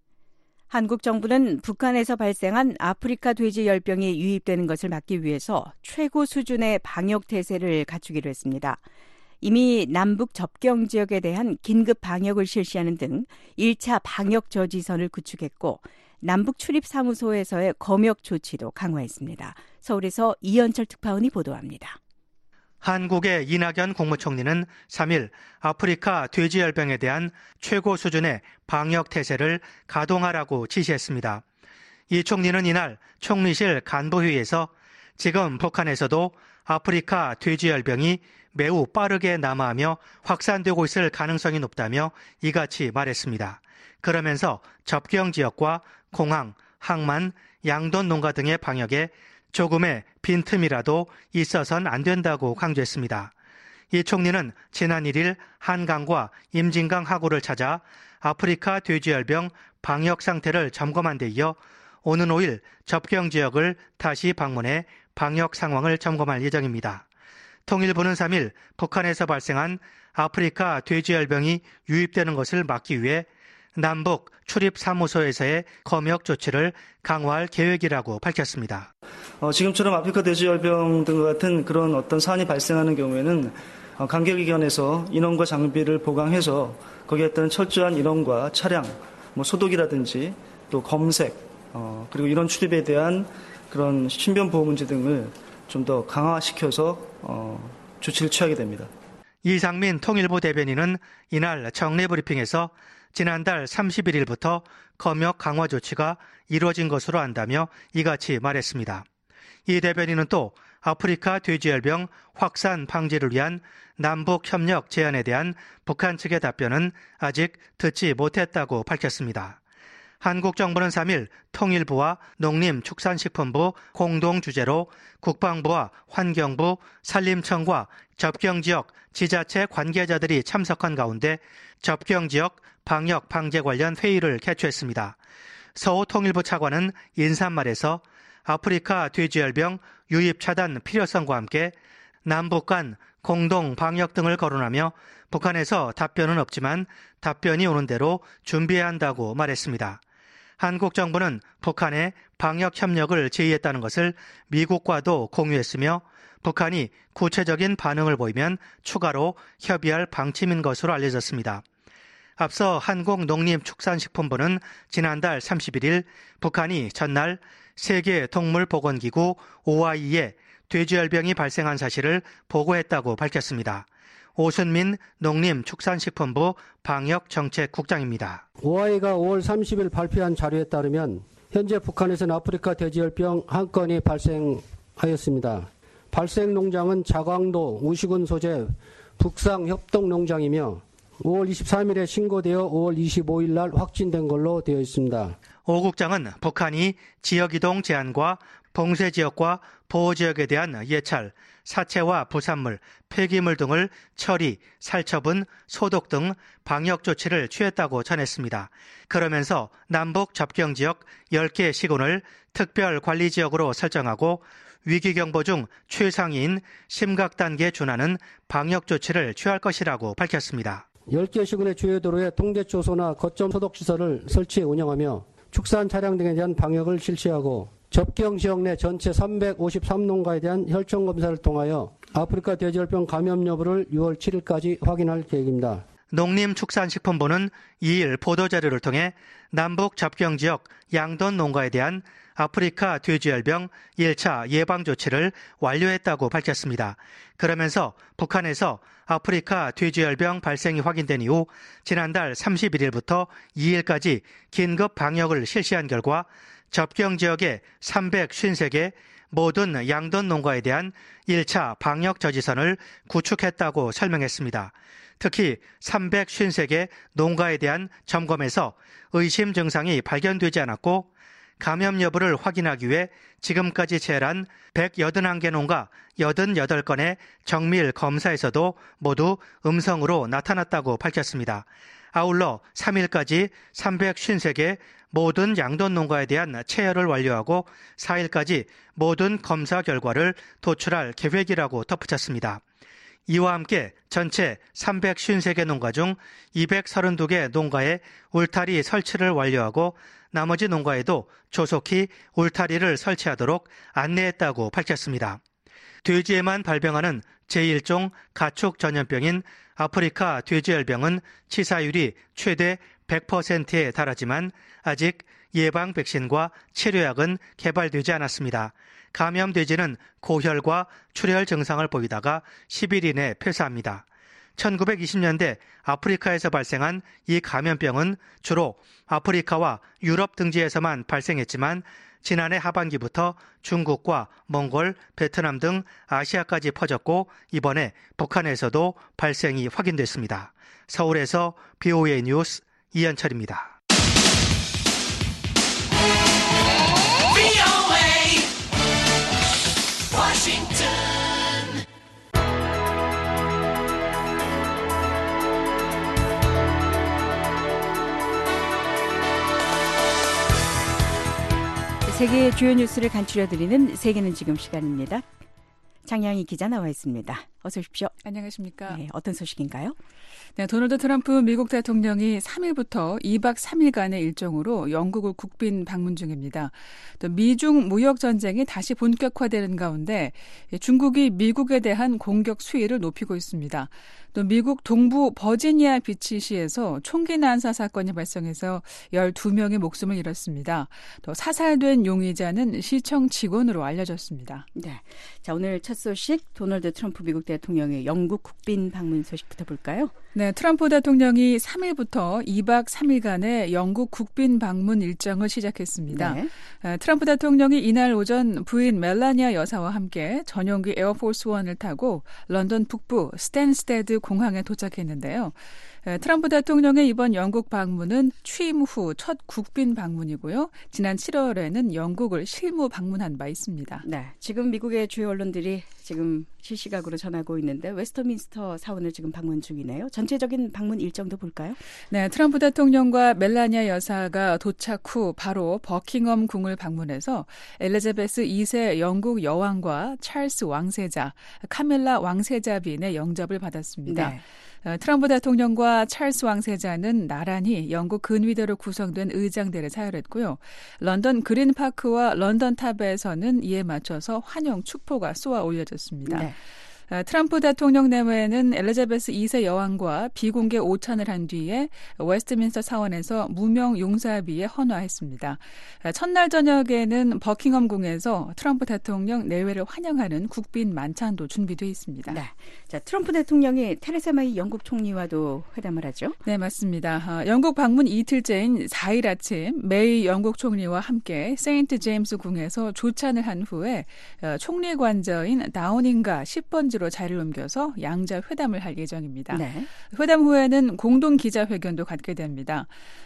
한국 정부는 북한에서 발생한 아프리카 돼지 열병이 유입되는 것을 막기 위해서 최고 수준의 방역 태세를 갖추기로 했습니다. 이미 남북 접경 지역에 대한 긴급 방역을 실시하는 등 일 차 방역 저지선을 구축했고 남북 출입 사무소에서의 검역 조치도 강화했습니다. 서울에서 이현철 특파원이 보도합니다. 한국의 이낙연 국무총리는 삼 일 아프리카 돼지열병에 대한 최고 수준의 방역 태세를 가동하라고 지시했습니다. 이 총리는 이날 총리실 간부회의에서 지금 북한에서도 아프리카 돼지열병이 매우 빠르게 남하하며 확산되고 있을 가능성이 높다며 이같이 말했습니다. 그러면서 접경 지역과 공항, 항만, 양돈 농가 등의 방역에 조금의 빈틈이라도 있어선 안 된다고 강조했습니다. 이 총리는 지난 일 일 한강과 임진강 하구를 찾아 아프리카 돼지열병 방역 상태를 점검한 데 이어 오는 오 일 접경 지역을 다시 방문해 방역 상황을 점검할 예정입니다. 통일부는 삼 일 북한에서 발생한 아프리카 돼지열병이 유입되는 것을 막기 위해 남북 출입사무소에서의 검역 조치를 강화할 계획이라고 밝혔습니다. 어, 지금처럼 아프리카 돼지열병 등과 같은 그런 어떤 사안이 발생하는 경우에는 어, 관계기관에서 인원과 장비를 보강해서 거기에 따른 철저한 인원과 차량, 뭐 소독이라든지 또 검색, 어, 그리고 이런 출입에 대한 그런 신변 보호 문제 등을 좀 더 강화시켜서 어, 조치를 취하게 됩니다. 이상민 통일부 대변인은 이날 정례 브리핑에서 지난달 삼십일 일부터 검역 강화 조치가 이루어진 것으로 안다며 이같이 말했습니다. 이 대변인은 또 아프리카 돼지열병 확산 방지를 위한 남북 협력 제안에 대한 북한 측의 답변은 아직 듣지 못했다고 밝혔습니다. 한국 정부는 삼 일 통일부와 농림축산식품부 공동 주재로 국방부와 환경부, 산림청과 접경지역 지자체 관계자들이 참석한 가운데 접경지역 방역 방제 관련 회의를 개최했습니다. 서호 통일부 차관은 인사말에서 아프리카 돼지열병 유입 차단 필요성과 함께 남북 간 공동 방역 등을 거론하며 북한에서 답변은 없지만 답변이 오는 대로 준비해야 한다고 말했습니다. 한국 정부는 북한의 방역 협력을 제의했다는 것을 미국과도 공유했으며 북한이 구체적인 반응을 보이면 추가로 협의할 방침인 것으로 알려졌습니다. 앞서 한국농림축산식품부는 지난달 삼십일 일 북한이 전날 세계동물보건기구 오아이이에 돼지열병이 발생한 사실을 보고했다고 밝혔습니다. 오순민 농림축산식품부 방역정책국장입니다. 오아이가 오월 삼십 일 발표한 자료에 따르면 현재 북한에서는 아프리카 돼지열병 한 건이 발생하였습니다. 발생 농장은 자광도 우시군 소재 북상협동농장이며 오월 이십삼일에 신고되어 오월 이십오일 날 확진된 걸로 되어 있습니다. 오 국장은 북한이 지역이동 제한과 봉쇄지역과 보호지역에 대한 예찰, 사체와 부산물, 폐기물 등을 처리, 살처분, 소독 등 방역 조치를 취했다고 전했습니다. 그러면서 남북 접경지역 열 개 시군을 특별관리지역으로 설정하고 위기경보 중 최상위인 심각단계에 준하는 방역 조치를 취할 것이라고 밝혔습니다. 열 개 시군의 주요 도로에 통제초소나 거점 소독시설을 설치해 운영하며 축산 차량 등에 대한 방역을 실시하고 접경 지역 내 전체 삼백오십삼 농가에 대한 혈청 검사를 통하여 아프리카 돼지열병 감염 여부를 유월 칠일까지 확인할 계획입니다. 농림축산식품부는 이일 보도자료를 통해 남북 접경지역 양돈 농가에 대한 아프리카 돼지열병 일 차 예방조치를 완료했다고 밝혔습니다. 그러면서 북한에서 아프리카 돼지열병 발생이 확인된 이후 지난달 삼십일일부터 이일까지 긴급 방역을 실시한 결과 접경지역의 삼백오십삼 개 모든 양돈 농가에 대한 일 차 방역 저지선을 구축했다고 설명했습니다. 특히 삼백오십삼 개 농가에 대한 점검에서 의심 증상이 발견되지 않았고 감염 여부를 확인하기 위해 지금까지 제출한 백팔십일 개 농가 팔십팔 건의 정밀 검사에서도 모두 음성으로 나타났다고 밝혔습니다. 아울러 삼일까지 삼백오십삼 개 모든 양돈 농가에 대한 체열을 완료하고 사일까지 모든 검사 결과를 도출할 계획이라고 덧붙였습니다. 이와 함께 전체 삼백오십삼 개 농가 중 이백삼십이 개 농가에 울타리 설치를 완료하고 나머지 농가에도 조속히 울타리를 설치하도록 안내했다고 밝혔습니다. 돼지에만 발병하는 제일 종 가축 전염병인 아프리카 돼지열병은 치사율이 최대 백 퍼센트에 달하지만 아직 예방 백신과 치료약은 개발되지 않았습니다. 감염 돼지는 고혈과 출혈 증상을 보이다가 십 일 이내 폐사합니다. 천구백이십 년대 아프리카에서 발생한 이 감염병은 주로 아프리카와 유럽 등지에서만 발생했지만 지난해 하반기부터 중국과 몽골, 베트남 등 아시아까지 퍼졌고 이번에 북한에서도 발생이 확인됐습니다. 서울에서 비오에이 뉴스 이현철입니다. 세계의 주요 뉴스를 간추려드리는 세계는 지금 시간입니다. 장양희 기자 나와 있습니다. 어서 오십시오. 안녕하십니까. 네, 어떤 소식인가요? 네, 도널드 트럼프 미국 대통령이 삼일부터 이박 삼일간의 일정으로 영국을 국빈 방문 중입니다. 또 미중 무역 전쟁이 다시 본격화되는 가운데 중국이 미국에 대한 공격 수위를 높이고 있습니다. 또 미국 동부 버지니아 비치시에서 총기 난사 사건이 발생해서 열두 명의 목숨을 잃었습니다. 또 사살된 용의자는 시청 직원으로 알려졌습니다. 네, 자 오늘 첫 소식 도널드 트럼프 미국 대통령의 영국 국빈 방문 소식부터 볼까요? 네, 트럼프 대통령이 삼일부터 이박 삼일간의 영국 국빈 방문 일정을 시작했습니다. 네. 트럼프 대통령이 이날 오전 부인 멜라니아 여사와 함께 전용기 에어포스 원을 타고 런던 북부 스탠스테드 공항에 도착했는데요. 트럼프 대통령의 이번 영국 방문은 취임 후 첫 국빈 방문이고요. 지난 칠월에는 영국을 실무 방문한 바 있습니다. 네, 지금 미국의 주요 언론들이 지금 실시각으로 전하고 있는데 웨스터민스터 사원을 지금 방문 중이네요. 전체적인 방문 일정도 볼까요? 네, 트럼프 대통령과 멜라니아 여사가 도착 후 바로 버킹엄 궁을 방문해서 엘리자베스 이 세 영국 여왕과 찰스 왕세자, 카밀라 왕세자빈의 영접을 받았습니다. 네. 트럼프 대통령과 찰스 왕세자는 나란히 영국 근위대로 구성된 의장대를 사열했고요. 런던 그린파크와 런던 탑에서는 이에 맞춰서 환영 축포가 쏘아 올려졌습니다. 네. 트럼프 대통령 내외는 엘리자베스 이 세 여왕과 비공개 오찬을 한 뒤에 웨스트민스터 사원에서 무명 용사비에 헌화했습니다. 첫날 저녁에는 버킹엄궁에서 트럼프 대통령 내외를 환영하는 국빈 만찬도 준비되어 있습니다. 네. 자, 트럼프 대통령이 테레사 메이 영국 총리와도 회담을 하죠? 네, 맞습니다. 영국 방문 이틀째인 사 일 아침 메이 영국 총리와 함께 세인트 제임스 궁에서 조찬을 한 후에 총리 관저인 다우닝가 십 번지로 자리를 옮겨서 양자 회담을 할 예정입니다. 네. 회담 후에는 공동 기자회견도 갖게 됩니다.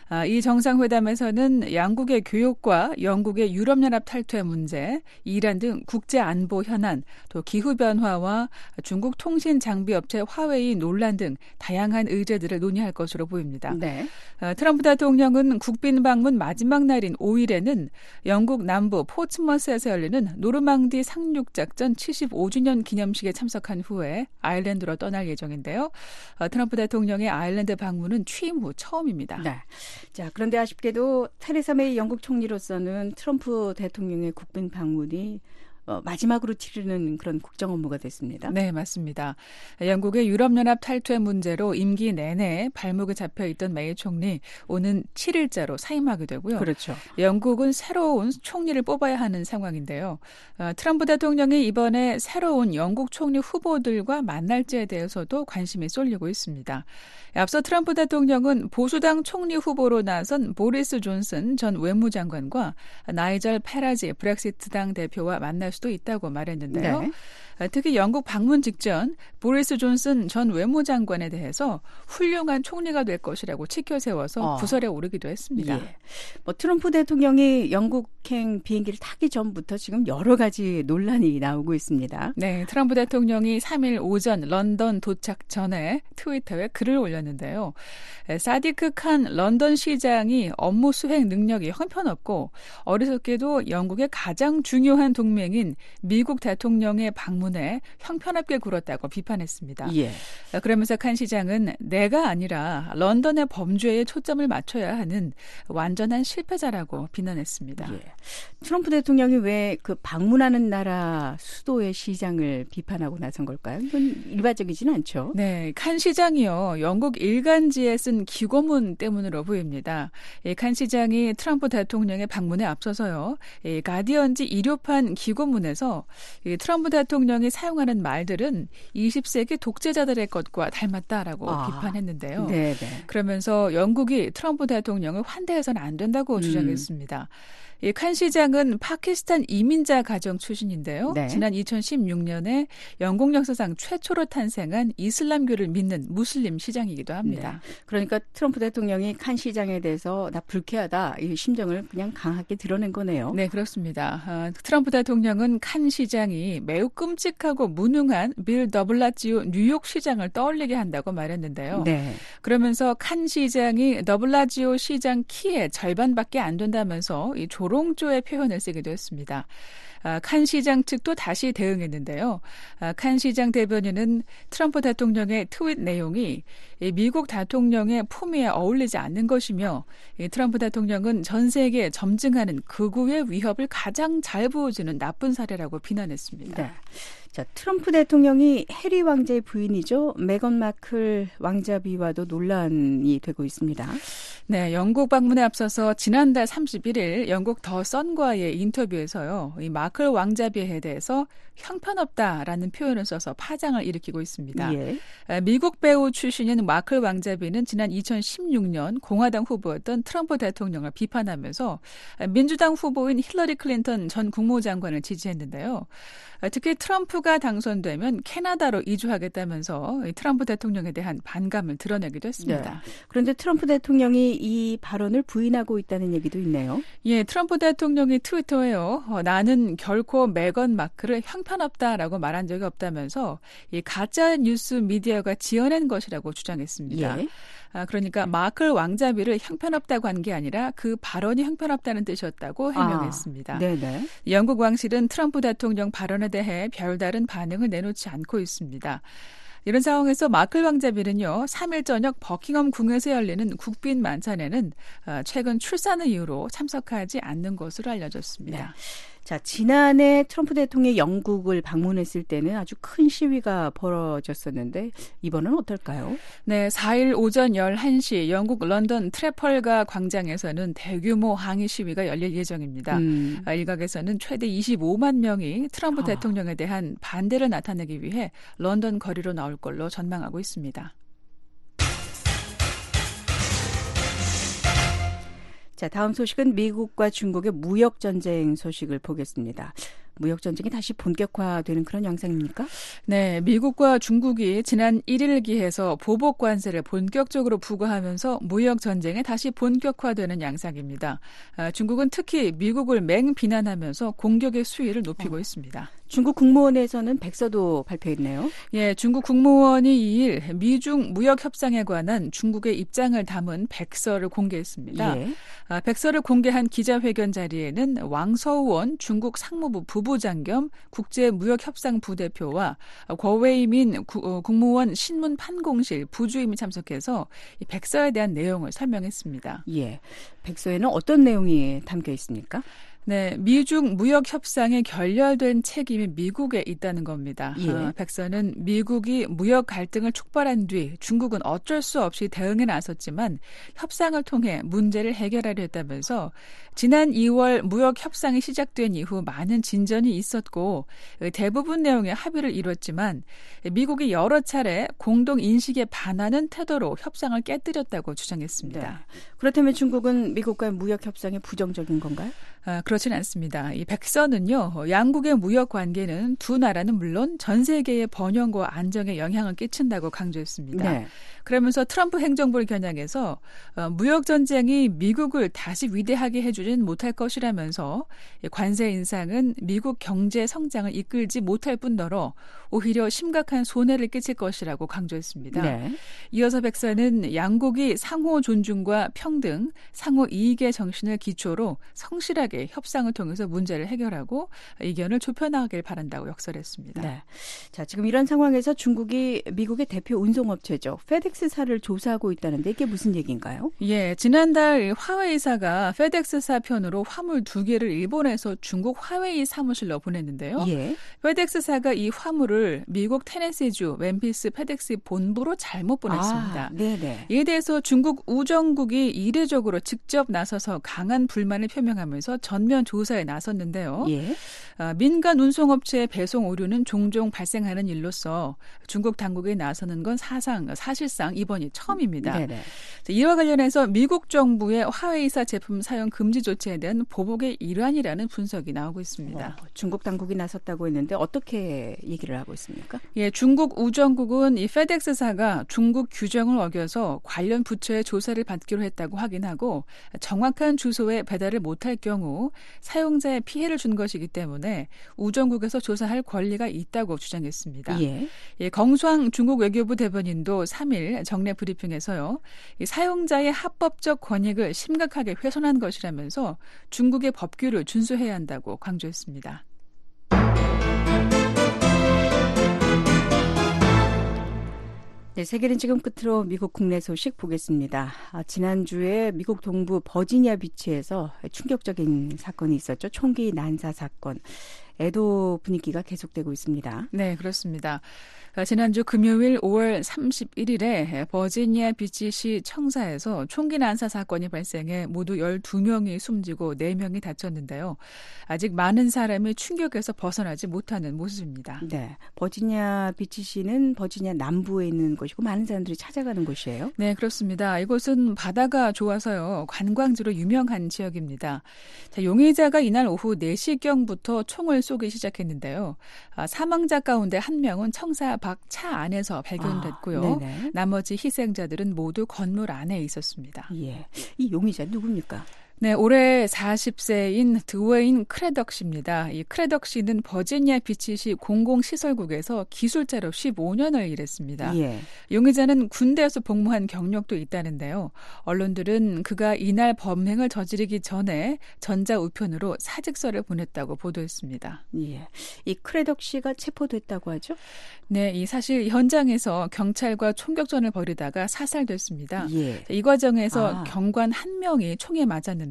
이 정상회담에서는 양국의 교역과 영국의 유럽연합 탈퇴 문제, 이란 등 국제안보 현안, 또 기후변화와 중국 통신장비업체 화웨이 논란 등 다양한 의제들을 논의할 것으로 보입니다. 네. 트럼프 대통령은 국빈 방문 마지막 날인 오 일에는 영국 남부 포츠머스에서 열리는 노르망디 상륙작전 칠십오 주년 기념식에 참석한 후에 아일랜드로 떠날 예정인데요. 트럼프 대통령의 아일랜드 방문은 취임 후 처음입니다. 네. 자, 그런데 아쉽게도 테레사 메이 영국 총리로서는 트럼프 대통령의 국빈 방문이 어, 마지막으로 치르는 그런 국정 업무가 됐습니다. 네, 맞습니다. 영국의 유럽연합 탈퇴 문제로 임기 내내 발목에 잡혀있던 메이 총리 오는 칠 일자로 사임하게 되고요. 그렇죠. 영국은 새로운 총리를 뽑아야 하는 상황인데요. 어, 트럼프 대통령이 이번에 새로운 영국 총리 후보들과 만날지에 대해서도 관심이 쏠리고 있습니다. 앞서 트럼프 대통령은 보수당 총리 후보로 나선 보리스 존슨 전 외무장관과 나이절 페라지 브렉시트당 대표와 만날 수도 있다고 말했는데요. 네. 특히 영국 방문 직전 보리스 존슨 전 외무장관에 대해서 훌륭한 총리가 될 것이라고 치켜 세워서 어. 부설에 오르기도 했습니다. 예. 뭐 트럼프 대통령이 영국행 비행기를 타기 전부터 지금 여러 가지 논란이 나오고 있습니다. 네, 트럼프 대통령이 삼 일 오전 런던 도착 전에 트위터에 글을 올렸는데요. 사디크 칸 런던 시장이 업무 수행 능력이 형편없고 어리석게도 영국의 가장 중요한 동맹인 미국 대통령의 방문에 형편없게 굴었다고 비판했습니다. 예. 그러면서 칸 시장은 내가 아니라 런던의 범죄에 초점을 맞춰야 하는 완전한 실패자라고 비난했습니다. 예. 트럼프 대통령이 왜 그 방문하는 나라 수도의 시장을 비판하고 나선 걸까요? 이건 일반적이지는 않죠. 네, 칸 시장이요. 영국 일간지에 쓴 기고문 때문으로 보입니다. 이 칸 시장이 트럼프 대통령의 방문에 앞서서요. 이 가디언지 일요판 기고문에서 이 트럼프 대통령이 사용하는 말들은 이십 세기 독재자들의 것과 닮았다라고 아, 비판했는데요. 네네. 그러면서 영국이 트럼프 대통령을 환대해서는 안 된다고 음. 주장했습니다. 이 칸 시장은 파키스탄 이민자 가정 출신인데요. 네. 지난 이천십육 년에 영국 역사상 최초로 탄생한 이슬람교를 믿는 무슬림 시장이기도 합니다. 네. 그러니까 트럼프 대통령이 칸 시장에 대해서 나 불쾌하다 이 심정을 그냥 강하게 드러낸 거네요. 네, 그렇습니다. 아, 트럼프 대통령은 칸 시장이 매우 끔찍하고 무능한 빌 더블라지오 뉴욕 시장을 떠올리게 한다고 말했는데요. 네. 그러면서 칸 시장이 더블라지오 시장 키의 절반밖에 안 된다면서 이 조 롱조의 표현을 쓰기도 했습니다. 아, 칸 시장 측도 다시 대응했는데요. 아, 칸 시장 대변인은 트럼프 대통령의 트윗 내용이 이 미국 대통령의 품위에 어울리지 않는 것이며 이 트럼프 대통령은 전 세계에 점증하는 극우의 위협을 가장 잘 보여주는 나쁜 사례라고 비난했습니다. 네. 자, 트럼프 대통령이 해리 왕자의 부인이죠. 메건 마클 왕자비와도 논란이 되고 있습니다. 네, 영국 방문에 앞서서 지난달 삼십일 일 영국 더 선과의 인터뷰에서요. 이 마클 왕자비에 대해서 형편없다라는 표현을 써서 파장을 일으키고 있습니다. 예. 미국 배우 출신인 마클 왕자비는 지난 이천십육 년 공화당 후보였던 트럼프 대통령을 비판하면서 민주당 후보인 힐러리 클린턴 전 국무장관을 지지했는데요. 특히 트럼프가 당선되면 캐나다로 이주하겠다면서 트럼프 대통령에 대한 반감을 드러내기도 했습니다. 네. 그런데 트럼프 대통령이 이 발언을 부인하고 있다는 얘기도 있네요. 예, 트럼프 대통령이 트위터에요. 어, 나는 결코 메건 마클을 형편없다라고 말한 적이 없다면서 이 가짜 뉴스 미디어가 지어낸 것이라고 주장했습니다. 예. 아, 그러니까 마클 왕자비를 형편없다고 한 게 아니라 그 발언이 형편없다는 뜻이었다고 해명했습니다. 아, 네네. 영국 왕실은 트럼프 대통령 발언에 대해 별다른 반응을 내놓지 않고 있습니다. 이런 상황에서 마클 왕자비는요, 삼 일 저녁 버킹엄 궁에서 열리는 국빈 만찬에는 최근 출산을 이유로 참석하지 않는 것으로 알려졌습니다. 네. 자, 지난해 트럼프 대통령이 영국을 방문했을 때는 아주 큰 시위가 벌어졌었는데 이번은 어떨까요? 네, 사 일 오전 열한 시 영국 런던 트래펄가 광장에서는 대규모 항의 시위가 열릴 예정입니다. 음. 일각에서는 최대 이십오만 명이 트럼프 아. 대통령에 대한 반대를 나타내기 위해 런던 거리로 나올 걸로 전망하고 있습니다. 자, 다음 소식은 미국과 중국의 무역 전쟁 소식을 보겠습니다. 무역 전쟁이 다시 본격화되는 그런 양상입니까? 네, 미국과 중국이 지난 일 일 기해서 보복 관세를 본격적으로 부과하면서 무역 전쟁에 다시 본격화되는 양상입니다. 아, 중국은 특히 미국을 맹비난하면서 공격의 수위를 높이고 어. 있습니다. 중국 국무원에서는 백서도 발표했네요. 예, 중국 국무원이 이 일 미중 무역 협상에 관한 중국의 입장을 담은 백서를 공개했습니다. 예. 아, 백서를 공개한 기자회견 자리에는 왕서원 중국 상무부 부부장 겸 국제무역협상 부대표와 거웨이민 구, 국무원 신문 판공실 부주임이 참석해서 이 백서에 대한 내용을 설명했습니다. 예, 백서에는 어떤 내용이 담겨 있습니까? 네, 미중 무역 협상에 결렬된 책임이 미국에 있다는 겁니다. 예. 어, 백서는 미국이 무역 갈등을 촉발한 뒤 중국은 어쩔 수 없이 대응에 나섰지만 협상을 통해 문제를 해결하려 했다면서 지난 이월 무역 협상이 시작된 이후 많은 진전이 있었고 대부분 내용의 합의를 이뤘지만 미국이 여러 차례 공동 인식에 반하는 태도로 협상을 깨뜨렸다고 주장했습니다. 네. 그렇다면 중국은 미국과의 무역 협상에 부정적인 건가요? 아, 그렇진 않습니다. 이 백서는요, 양국의 무역 관계는 두 나라는 물론 전 세계의 번영과 안정에 영향을 끼친다고 강조했습니다. 네. 그러면서 트럼프 행정부를 겨냥해서 어, 무역 전쟁이 미국을 다시 위대하게 해주진 못할 것이라면서 관세 인상은 미국 경제 성장을 이끌지 못할 뿐더러 오히려 심각한 손해를 끼칠 것이라고 강조했습니다. 네. 이어서 백서는 양국이 상호 존중과 평등, 상호 이익의 정신을 기초로 성실하게 협상을 통해서 문제를 해결하고 의견을 좁혀나가길 바란다고 역설했습니다. 네. 자, 지금 이런 상황에서 중국이 미국의 대표 운송업체죠. 페덱스사를 조사하고 있다는데 이게 무슨 얘기인가요? 예, 지난달 화웨이사가 페덱스사 편으로 화물 두 개를 일본에서 중국 화웨이 사무실로 보냈는데요. 예. 페덱스사가 이 화물을 미국 테네시주 멤피스 페덱스 본부로 잘못 보냈습니다. 아, 네네. 이에 대해서 중국 우정국이 이례적으로 직접 나서서 강한 불만을 표명하면서 전면 조사에 나섰는데요. 예. 아, 민간 운송업체의 배송 오류는 종종 발생하는 일로서 중국 당국이 나서는 건 사상, 사실상 이번이 처음입니다. 네네. 이와 관련해서 미국 정부의 화웨이사 제품 사용 금지 조치에 대한 보복의 일환이라는 분석이 나오고 있습니다. 어, 중국 당국이 나섰다고 했는데 어떻게 얘기를 하고 있습니까? 예, 중국 우정국은 이 페덱스사가 중국 규정을 어겨서 관련 부처의 조사를 받기로 했다고 확인하고 정확한 주소에 배달을 못할 경우 사용자의 피해를 준 것이기 때문에 우정국에서 조사할 권리가 있다고 주장했습니다. 예. 예, 정수왕 중국 외교부 대변인도 삼 일 정례 브리핑에서요. 이 사용자의 합법적 권익을 심각하게 훼손한 것이라면서 중국의 법규를 준수해야 한다고 강조했습니다. 네, 세계는 지금 끝으로 미국 국내 소식 보겠습니다. 아, 지난주에 미국 동부 버지니아 비치에서 충격적인 사건이 있었죠. 총기 난사 사건. 애도 분위기가 계속되고 있습니다. 네, 그렇습니다. 지난주 금요일 오월 삼십일일에 버지니아 비치시 청사에서 총기 난사 사건이 발생해 모두 열두 명이 숨지고 네 명이 다쳤는데요. 아직 많은 사람이 충격에서 벗어나지 못하는 모습입니다. 네, 버지니아 비치시는 버지니아 남부에 있는 곳이고 많은 사람들이 찾아가는 곳이에요. 네, 그렇습니다. 이곳은 바다가 좋아서요. 관광지로 유명한 지역입니다. 자, 용의자가 이날 오후 네 시경부터 총을 쏘기 시작했는데요. 아, 사망자 가운데 한 명은 청사 밖 차 안에서 발견됐고요. 아, 나머지 희생자들은 모두 건물 안에 있었습니다. 예, 이 용의자 누굽니까? 네, 올해 사십 세인 드웨인 크레덕 씨입니다. 이 크레덕 씨는 버지니아 비치시 공공시설국에서 기술자로 십오 년을 일했습니다. 예. 용의자는 군대에서 복무한 경력도 있다는데요. 언론들은 그가 이날 범행을 저지르기 전에 전자우편으로 사직서를 보냈다고 보도했습니다. 예. 이 크레덕 씨가 체포됐다고 하죠? 네, 이 사실 현장에서 경찰과 총격전을 벌이다가 사살됐습니다. 예. 이 과정에서 아. 경관 한 명이 총에 맞았는데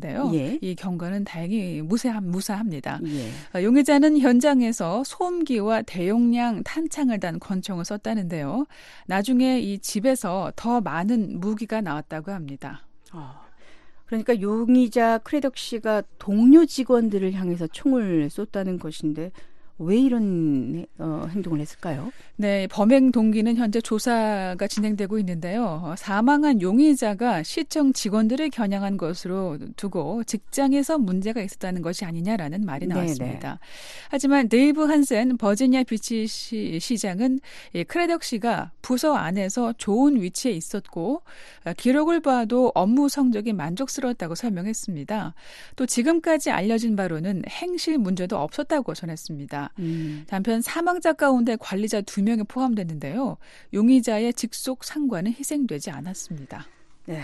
있었는데요. 예. 이 경과는 다행히 무사함, 무사합니다. 예. 용의자는 현장에서 소음기와 대용량 탄창을 단 권총을 썼다는데요. 나중에 이 집에서 더 많은 무기가 나왔다고 합니다. 어. 그러니까 용의자 크래덕 씨가 동료 직원들을 향해서 총을 쏟다는 것인데 왜 이런 어, 행동을 했을까요? 네, 범행 동기는 현재 조사가 진행되고 있는데요. 사망한 용의자가 시청 직원들을 겨냥한 것으로 두고 직장에서 문제가 있었다는 것이 아니냐라는 말이 나왔습니다. 네네. 하지만 데이브 한센 버지니아 비치 시, 시장은 이 크래덕 씨가 부서 안에서 좋은 위치에 있었고 기록을 봐도 업무 성적이 만족스러웠다고 설명했습니다. 또 지금까지 알려진 바로는 행실 문제도 없었다고 전했습니다. 음. 단편 사망자 가운데 관리자 두 명이 포함됐는데요. 용의자의 직속 상관은 희생되지 않았습니다. 네,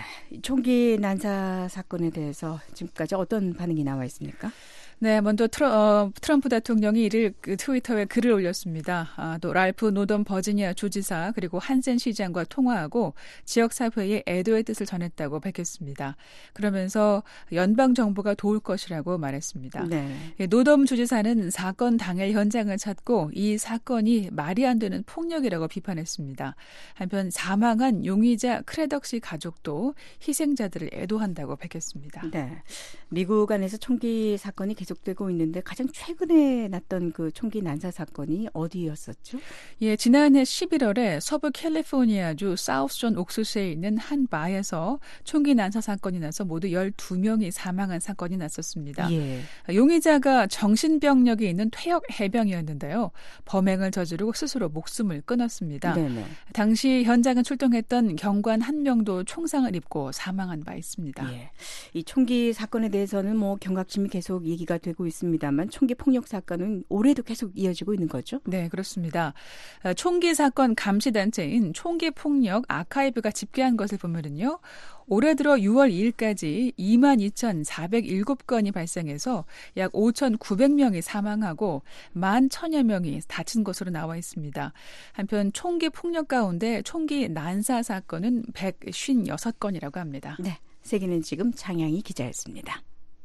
총기 난사 사건에 대해서 지금까지 어떤 반응이 나와 있습니까? 네, 먼저 트러, 어, 트럼프 대통령이 이를 그 트위터에 글을 올렸습니다. 아, 또 랄프 노던 버지니아 주지사 그리고 한센 시장과 통화하고 지역사회에 애도의 뜻을 전했다고 밝혔습니다. 그러면서 연방정부가 도울 것이라고 말했습니다. 네. 노던 주지사는 사건 당일 현장을 찾고 이 사건이 말이 안 되는 폭력이라고 비판했습니다. 한편 사망한 용의자 크래덕 씨 가족도 희생자들을 애도한다고 밝혔습니다. 네, 미국 안에서 총기 사건이 계속되고 있는데 가장 최근에 났던 그 총기 난사 사건이 어디였었죠? 예, 지난해 십일월에 서부 캘리포니아주 사우스존 옥수시에 있는 한 바에서 총기 난사 사건이 나서 모두 열두 명이 사망한 사건이 났었습니다. 예. 용의자가 정신병력이 있는 퇴역 해병이었는데요. 범행을 저지르고 스스로 목숨을 끊었습니다. 네네. 당시 현장에 출동했던 경관 한 명도 총상을 입고 사망한 바 있습니다. 예. 이 총기 사건에 대해서는 뭐 경각심이 계속 얘기가 되고 있습니다만 총기 폭력 사건은 올해도 계속 이어지고 있는 거죠? 네, 그렇습니다. 총기 사건 감시단체인 총기 폭력 아카이브가 집계한 것을 보면요. 올해 들어 유월 이일까지 이만 이천사백칠 건이 발생해서 약 오천구백 명이 사망하고 만 천여 명이 다친 것으로 나와 있습니다. 한편 총기 폭력 가운데 총기 난사 사건은 백오십육 건이라고 합니다. 네, 세계는 지금 장양희 기자였습니다.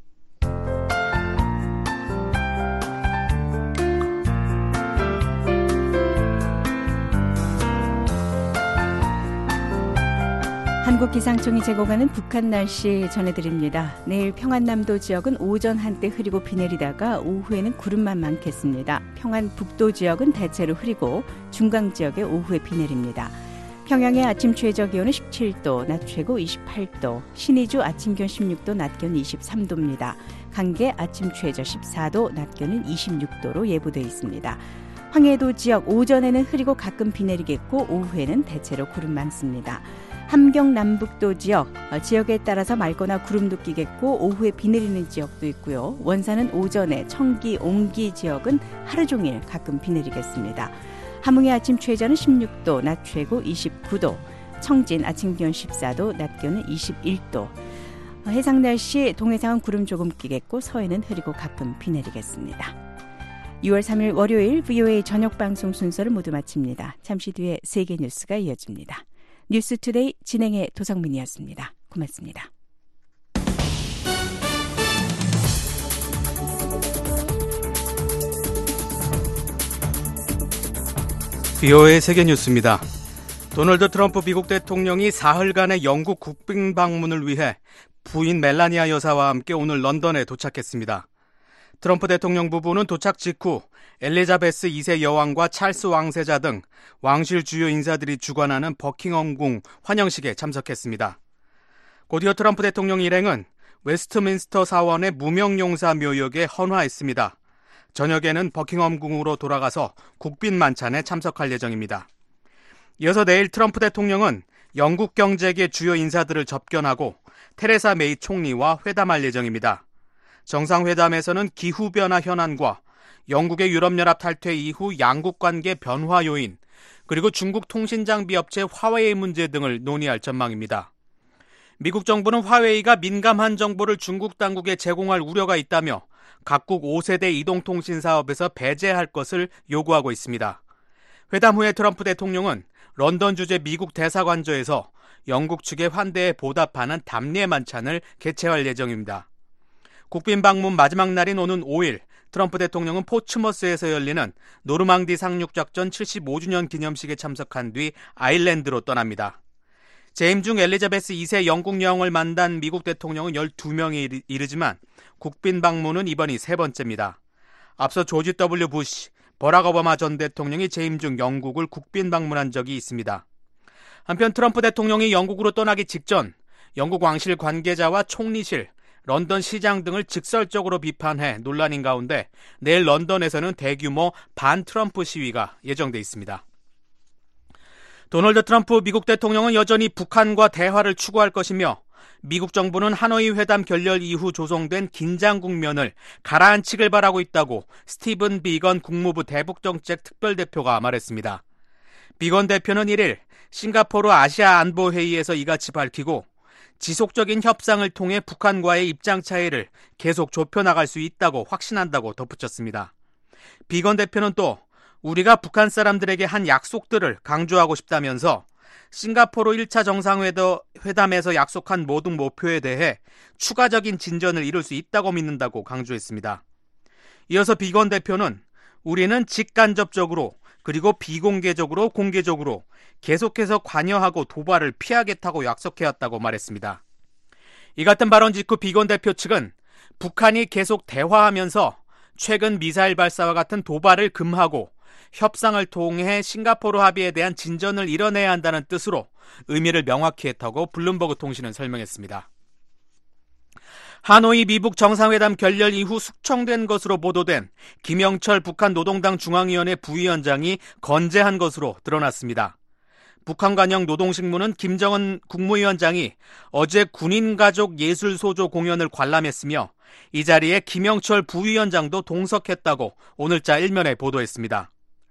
한국기상청이 제공하는 북한 날씨 전해드립니다. 내일 평안남도 지역은 오전 한때 흐리고 비 내리다가 오후에는 구름만 많겠습니다. 평안북도 지역은 대체로 흐리고 중강 지역에 오후에 비 내립니다. 평양의 아침 최저 기온은 십칠 도, 낮 최고 이십팔 도, 신의주 아침 기온 십육 도, 낮 기온 이십삼 도입니다. 강계 아침 최저 십사 도, 낮 기온은 이십육 도로 예보되어 있습니다. 황해도 지역 오전에는 흐리고 가끔 비 내리겠고 오후에는 대체로 구름 많습니다. 함경 남북도 지역, 지역에 따라서 맑거나 구름도 끼겠고 오후에 비 내리는 지역도 있고요. 원산은 오전에, 청기, 옹기 지역은 하루 종일 가끔 비 내리겠습니다. 함흥의 아침 최저는 십육 도, 낮 최고 이십구 도, 청진 아침 기온 십사 도, 낮 기온은 이십일 도. 해상 날씨, 동해상은 구름 조금 끼겠고 서해는 흐리고 가끔 비 내리겠습니다. 유월 삼일 월요일 브이오에이 저녁 방송 순서를 모두 마칩니다. 잠시 뒤에 세계 뉴스가 이어집니다. 뉴스투데이 진행의 도성민이었습니다. 고맙습니다. 브이오에이 세계 뉴스입니다. 도널드 트럼프 미국 대통령이 사흘간의 영국 국빈 방문을 위해 부인 멜라니아 여사와 함께 오늘 런던에 도착했습니다. 트럼프 대통령 부부는 도착 직후 엘리자베스 이 세 여왕과 찰스 왕세자 등 왕실 주요 인사들이 주관하는 버킹엄궁 환영식에 참석했습니다. 곧이어 트럼프 대통령 일행은 웨스트민스터 사원의 무명용사 묘역에 헌화했습니다. 저녁에는 버킹엄궁으로 돌아가서 국빈 만찬에 참석할 예정입니다. 이어서 내일 트럼프 대통령은 영국 경제계 주요 인사들을 접견하고 테레사 메이 총리와 회담할 예정입니다. 정상회담에서는 기후변화 현안과 영국의 유럽연합 탈퇴 이후 양국 관계 변화 요인, 그리고 중국 통신장비 업체 화웨이 문제 등을 논의할 전망입니다. 미국 정부는 화웨이가 민감한 정보를 중국 당국에 제공할 우려가 있다며 각국 오 세대 이동통신 사업에서 배제할 것을 요구하고 있습니다. 회담 후에 트럼프 대통령은 런던 주재 미국 대사관저에서 영국 측의 환대에 보답하는 답례 만찬을 개최할 예정입니다. 국빈 방문 마지막 날인 오는 오 일, 트럼프 대통령은 포츠머스에서 열리는 노르망디 상륙작전 칠십오 주년 기념식에 참석한 뒤 아일랜드로 떠납니다. 재임 중 엘리자베스 이 세 영국 여왕을 만난 미국 대통령은 열두 명에 이르지만 국빈 방문은 이번이 세 번째입니다. 앞서 조지 더블유 부시, 버락 오바마 전 대통령이 재임 중 영국을 국빈 방문한 적이 있습니다. 한편 트럼프 대통령이 영국으로 떠나기 직전 영국 왕실 관계자와 총리실, 런던 시장 등을 직설적으로 비판해 논란인 가운데 내일 런던에서는 대규모 반 트럼프 시위가 예정돼 있습니다. 도널드 트럼프 미국 대통령은 여전히 북한과 대화를 추구할 것이며 미국 정부는 하노이 회담 결렬 이후 조성된 긴장 국면을 가라앉히길 바라고 있다고 스티븐 비건 국무부 대북정책 특별대표가 말했습니다. 비건 대표는 일 일 싱가포르 아시아 안보회의에서 이같이 밝히고 지속적인 협상을 통해 북한과의 입장 차이를 계속 좁혀나갈 수 있다고 확신한다고 덧붙였습니다. 비건 대표는 또 우리가 북한 사람들에게 한 약속들을 강조하고 싶다면서 싱가포르 일 차 정상회담에서 약속한 모든 목표에 대해 추가적인 진전을 이룰 수 있다고 믿는다고 강조했습니다. 이어서 비건 대표는 우리는 직간접적으로 그리고 비공개적으로 공개적으로 계속해서 관여하고 도발을 피하겠다고 약속해왔다고 말했습니다. 이 같은 발언 직후 비건 대표 측은 북한이 계속 대화하면서 최근 미사일 발사와 같은 도발을 금하고 협상을 통해 싱가포르 합의에 대한 진전을 이뤄내야 한다는 뜻으로 의미를 명확히 했다고 블룸버그 통신은 설명했습니다. 하노이 미북 정상회담 결렬 이후 숙청된 것으로 보도된 김영철 북한 노동당 중앙위원회 부위원장이 건재한 것으로 드러났습니다. 북한 관영 노동신문은 김정은 국무위원장이 어제 군인가족 예술소조 공연을 관람했으며 이 자리에 김영철 부위원장도 동석했다고 오늘자 일면에 보도했습니다.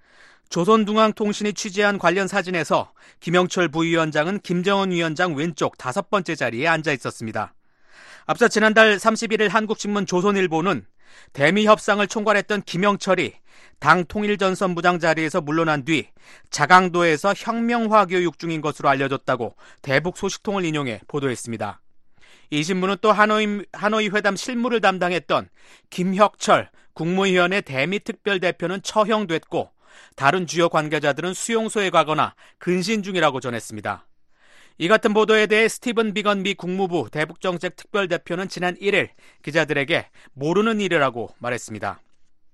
조선중앙통신이 취재한 관련 사진에서 김영철 부위원장은 김정은 위원장 왼쪽 다섯 번째 자리에 앉아 있었습니다. 앞서 지난달 삼십일 일 한국신문 조선일보는 대미 협상을 총괄했던 김영철이 당 통일전선부장 자리에서 물러난 뒤 자강도에서 혁명화 교육 중인 것으로 알려졌다고 대북 소식통을 인용해 보도했습니다. 이 신문은 또 하노이, 하노이 회담 실무를 담당했던 김혁철 국무위원회 대미 특별대표는 처형됐고 다른 주요 관계자들은 수용소에 가거나 근신 중이라고 전했습니다. 이 같은 보도에 대해 스티븐 비건 미 국무부 대북정책 특별대표는 지난 일 일 기자들에게 모르는 일이라고 말했습니다.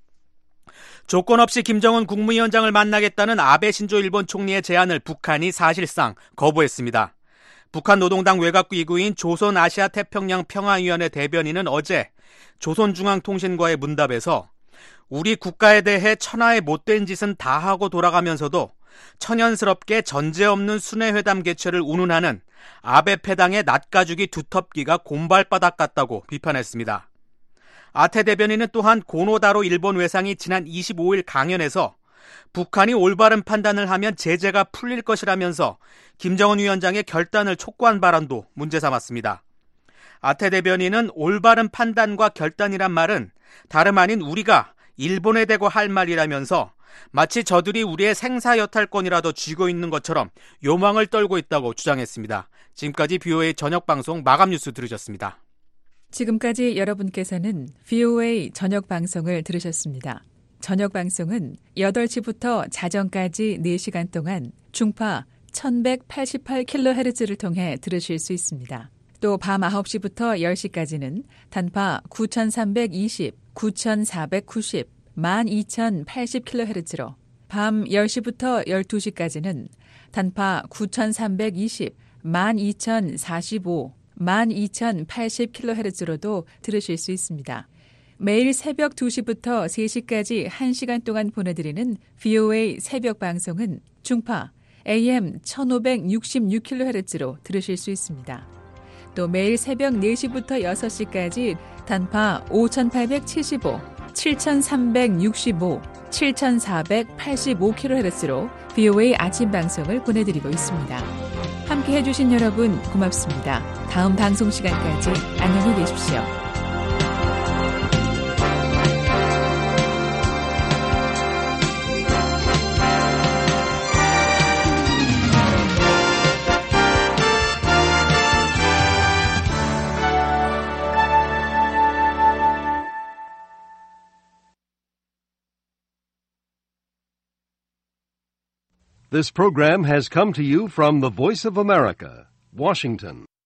조건 없이 김정은 국무위원장을 만나겠다는 아베 신조 일본 총리의 제안을 북한이 사실상 거부했습니다. 북한 노동당 외곽기구인 조선아시아태평양 평화위원회 대변인은 어제 조선중앙통신과의 문답에서 우리 국가에 대해 천하의 못된 짓은 다 하고 돌아가면서도 천연스럽게 전제 없는 순회회담 개최를 운운하는 아베 패당의 낯가죽이 두텁기가 곰발바닥 같다고 비판했습니다. 아태 대변인은 또한 고노다로 일본 외상이 지난 이십오 일 강연에서 북한이 올바른 판단을 하면 제재가 풀릴 것이라면서 김정은 위원장의 결단을 촉구한 발언도 문제 삼았습니다. 아태 대변인은 올바른 판단과 결단이란 말은 다름 아닌 우리가 일본에 대고 할 말이라면서 마치 저들이 우리의 생사여탈권이라도 쥐고 있는 것처럼 요망을 떨고 있다고 주장했습니다. 지금까지 비오에이 저녁방송 마감뉴스 들으셨습니다. 지금까지 여러분께서는 비오에이 저녁방송을 들으셨습니다. 저녁방송은 여덟 시부터 자정까지 네 시간 동안 중파 천백팔십팔 킬로헤르츠를 통해 들으실 수 있습니다. 또 밤 아홉 시부터 열 시까지는 단파 구천삼백이십, 구천사백구십, 만 이천팔십 킬로헤르츠로 밤 열 시부터 열두 시까지는 단파 구천삼백이십, 만 이천사십오, 만 이천팔십 킬로헤르츠로도 들으실 수 있습니다. 매일 새벽 두 시부터 세 시까지 한 시간 동안 보내드리는 비오에이 새벽 방송은 중파 에이엠 천오백육십육 킬로헤르츠로 들으실 수 있습니다. 또 매일 새벽 네 시부터 여섯 시까지 단파 오천팔백칠십오, 칠천삼백육십오, 칠천사백팔십오 킬로헤르츠로 비오에이 아침 방송을 보내드리고 있습니다. 함께 해주신 여러분 고맙습니다. 다음 방송 시간까지 안녕히 계십시오. This program has come to you from the Voice of America, Washington.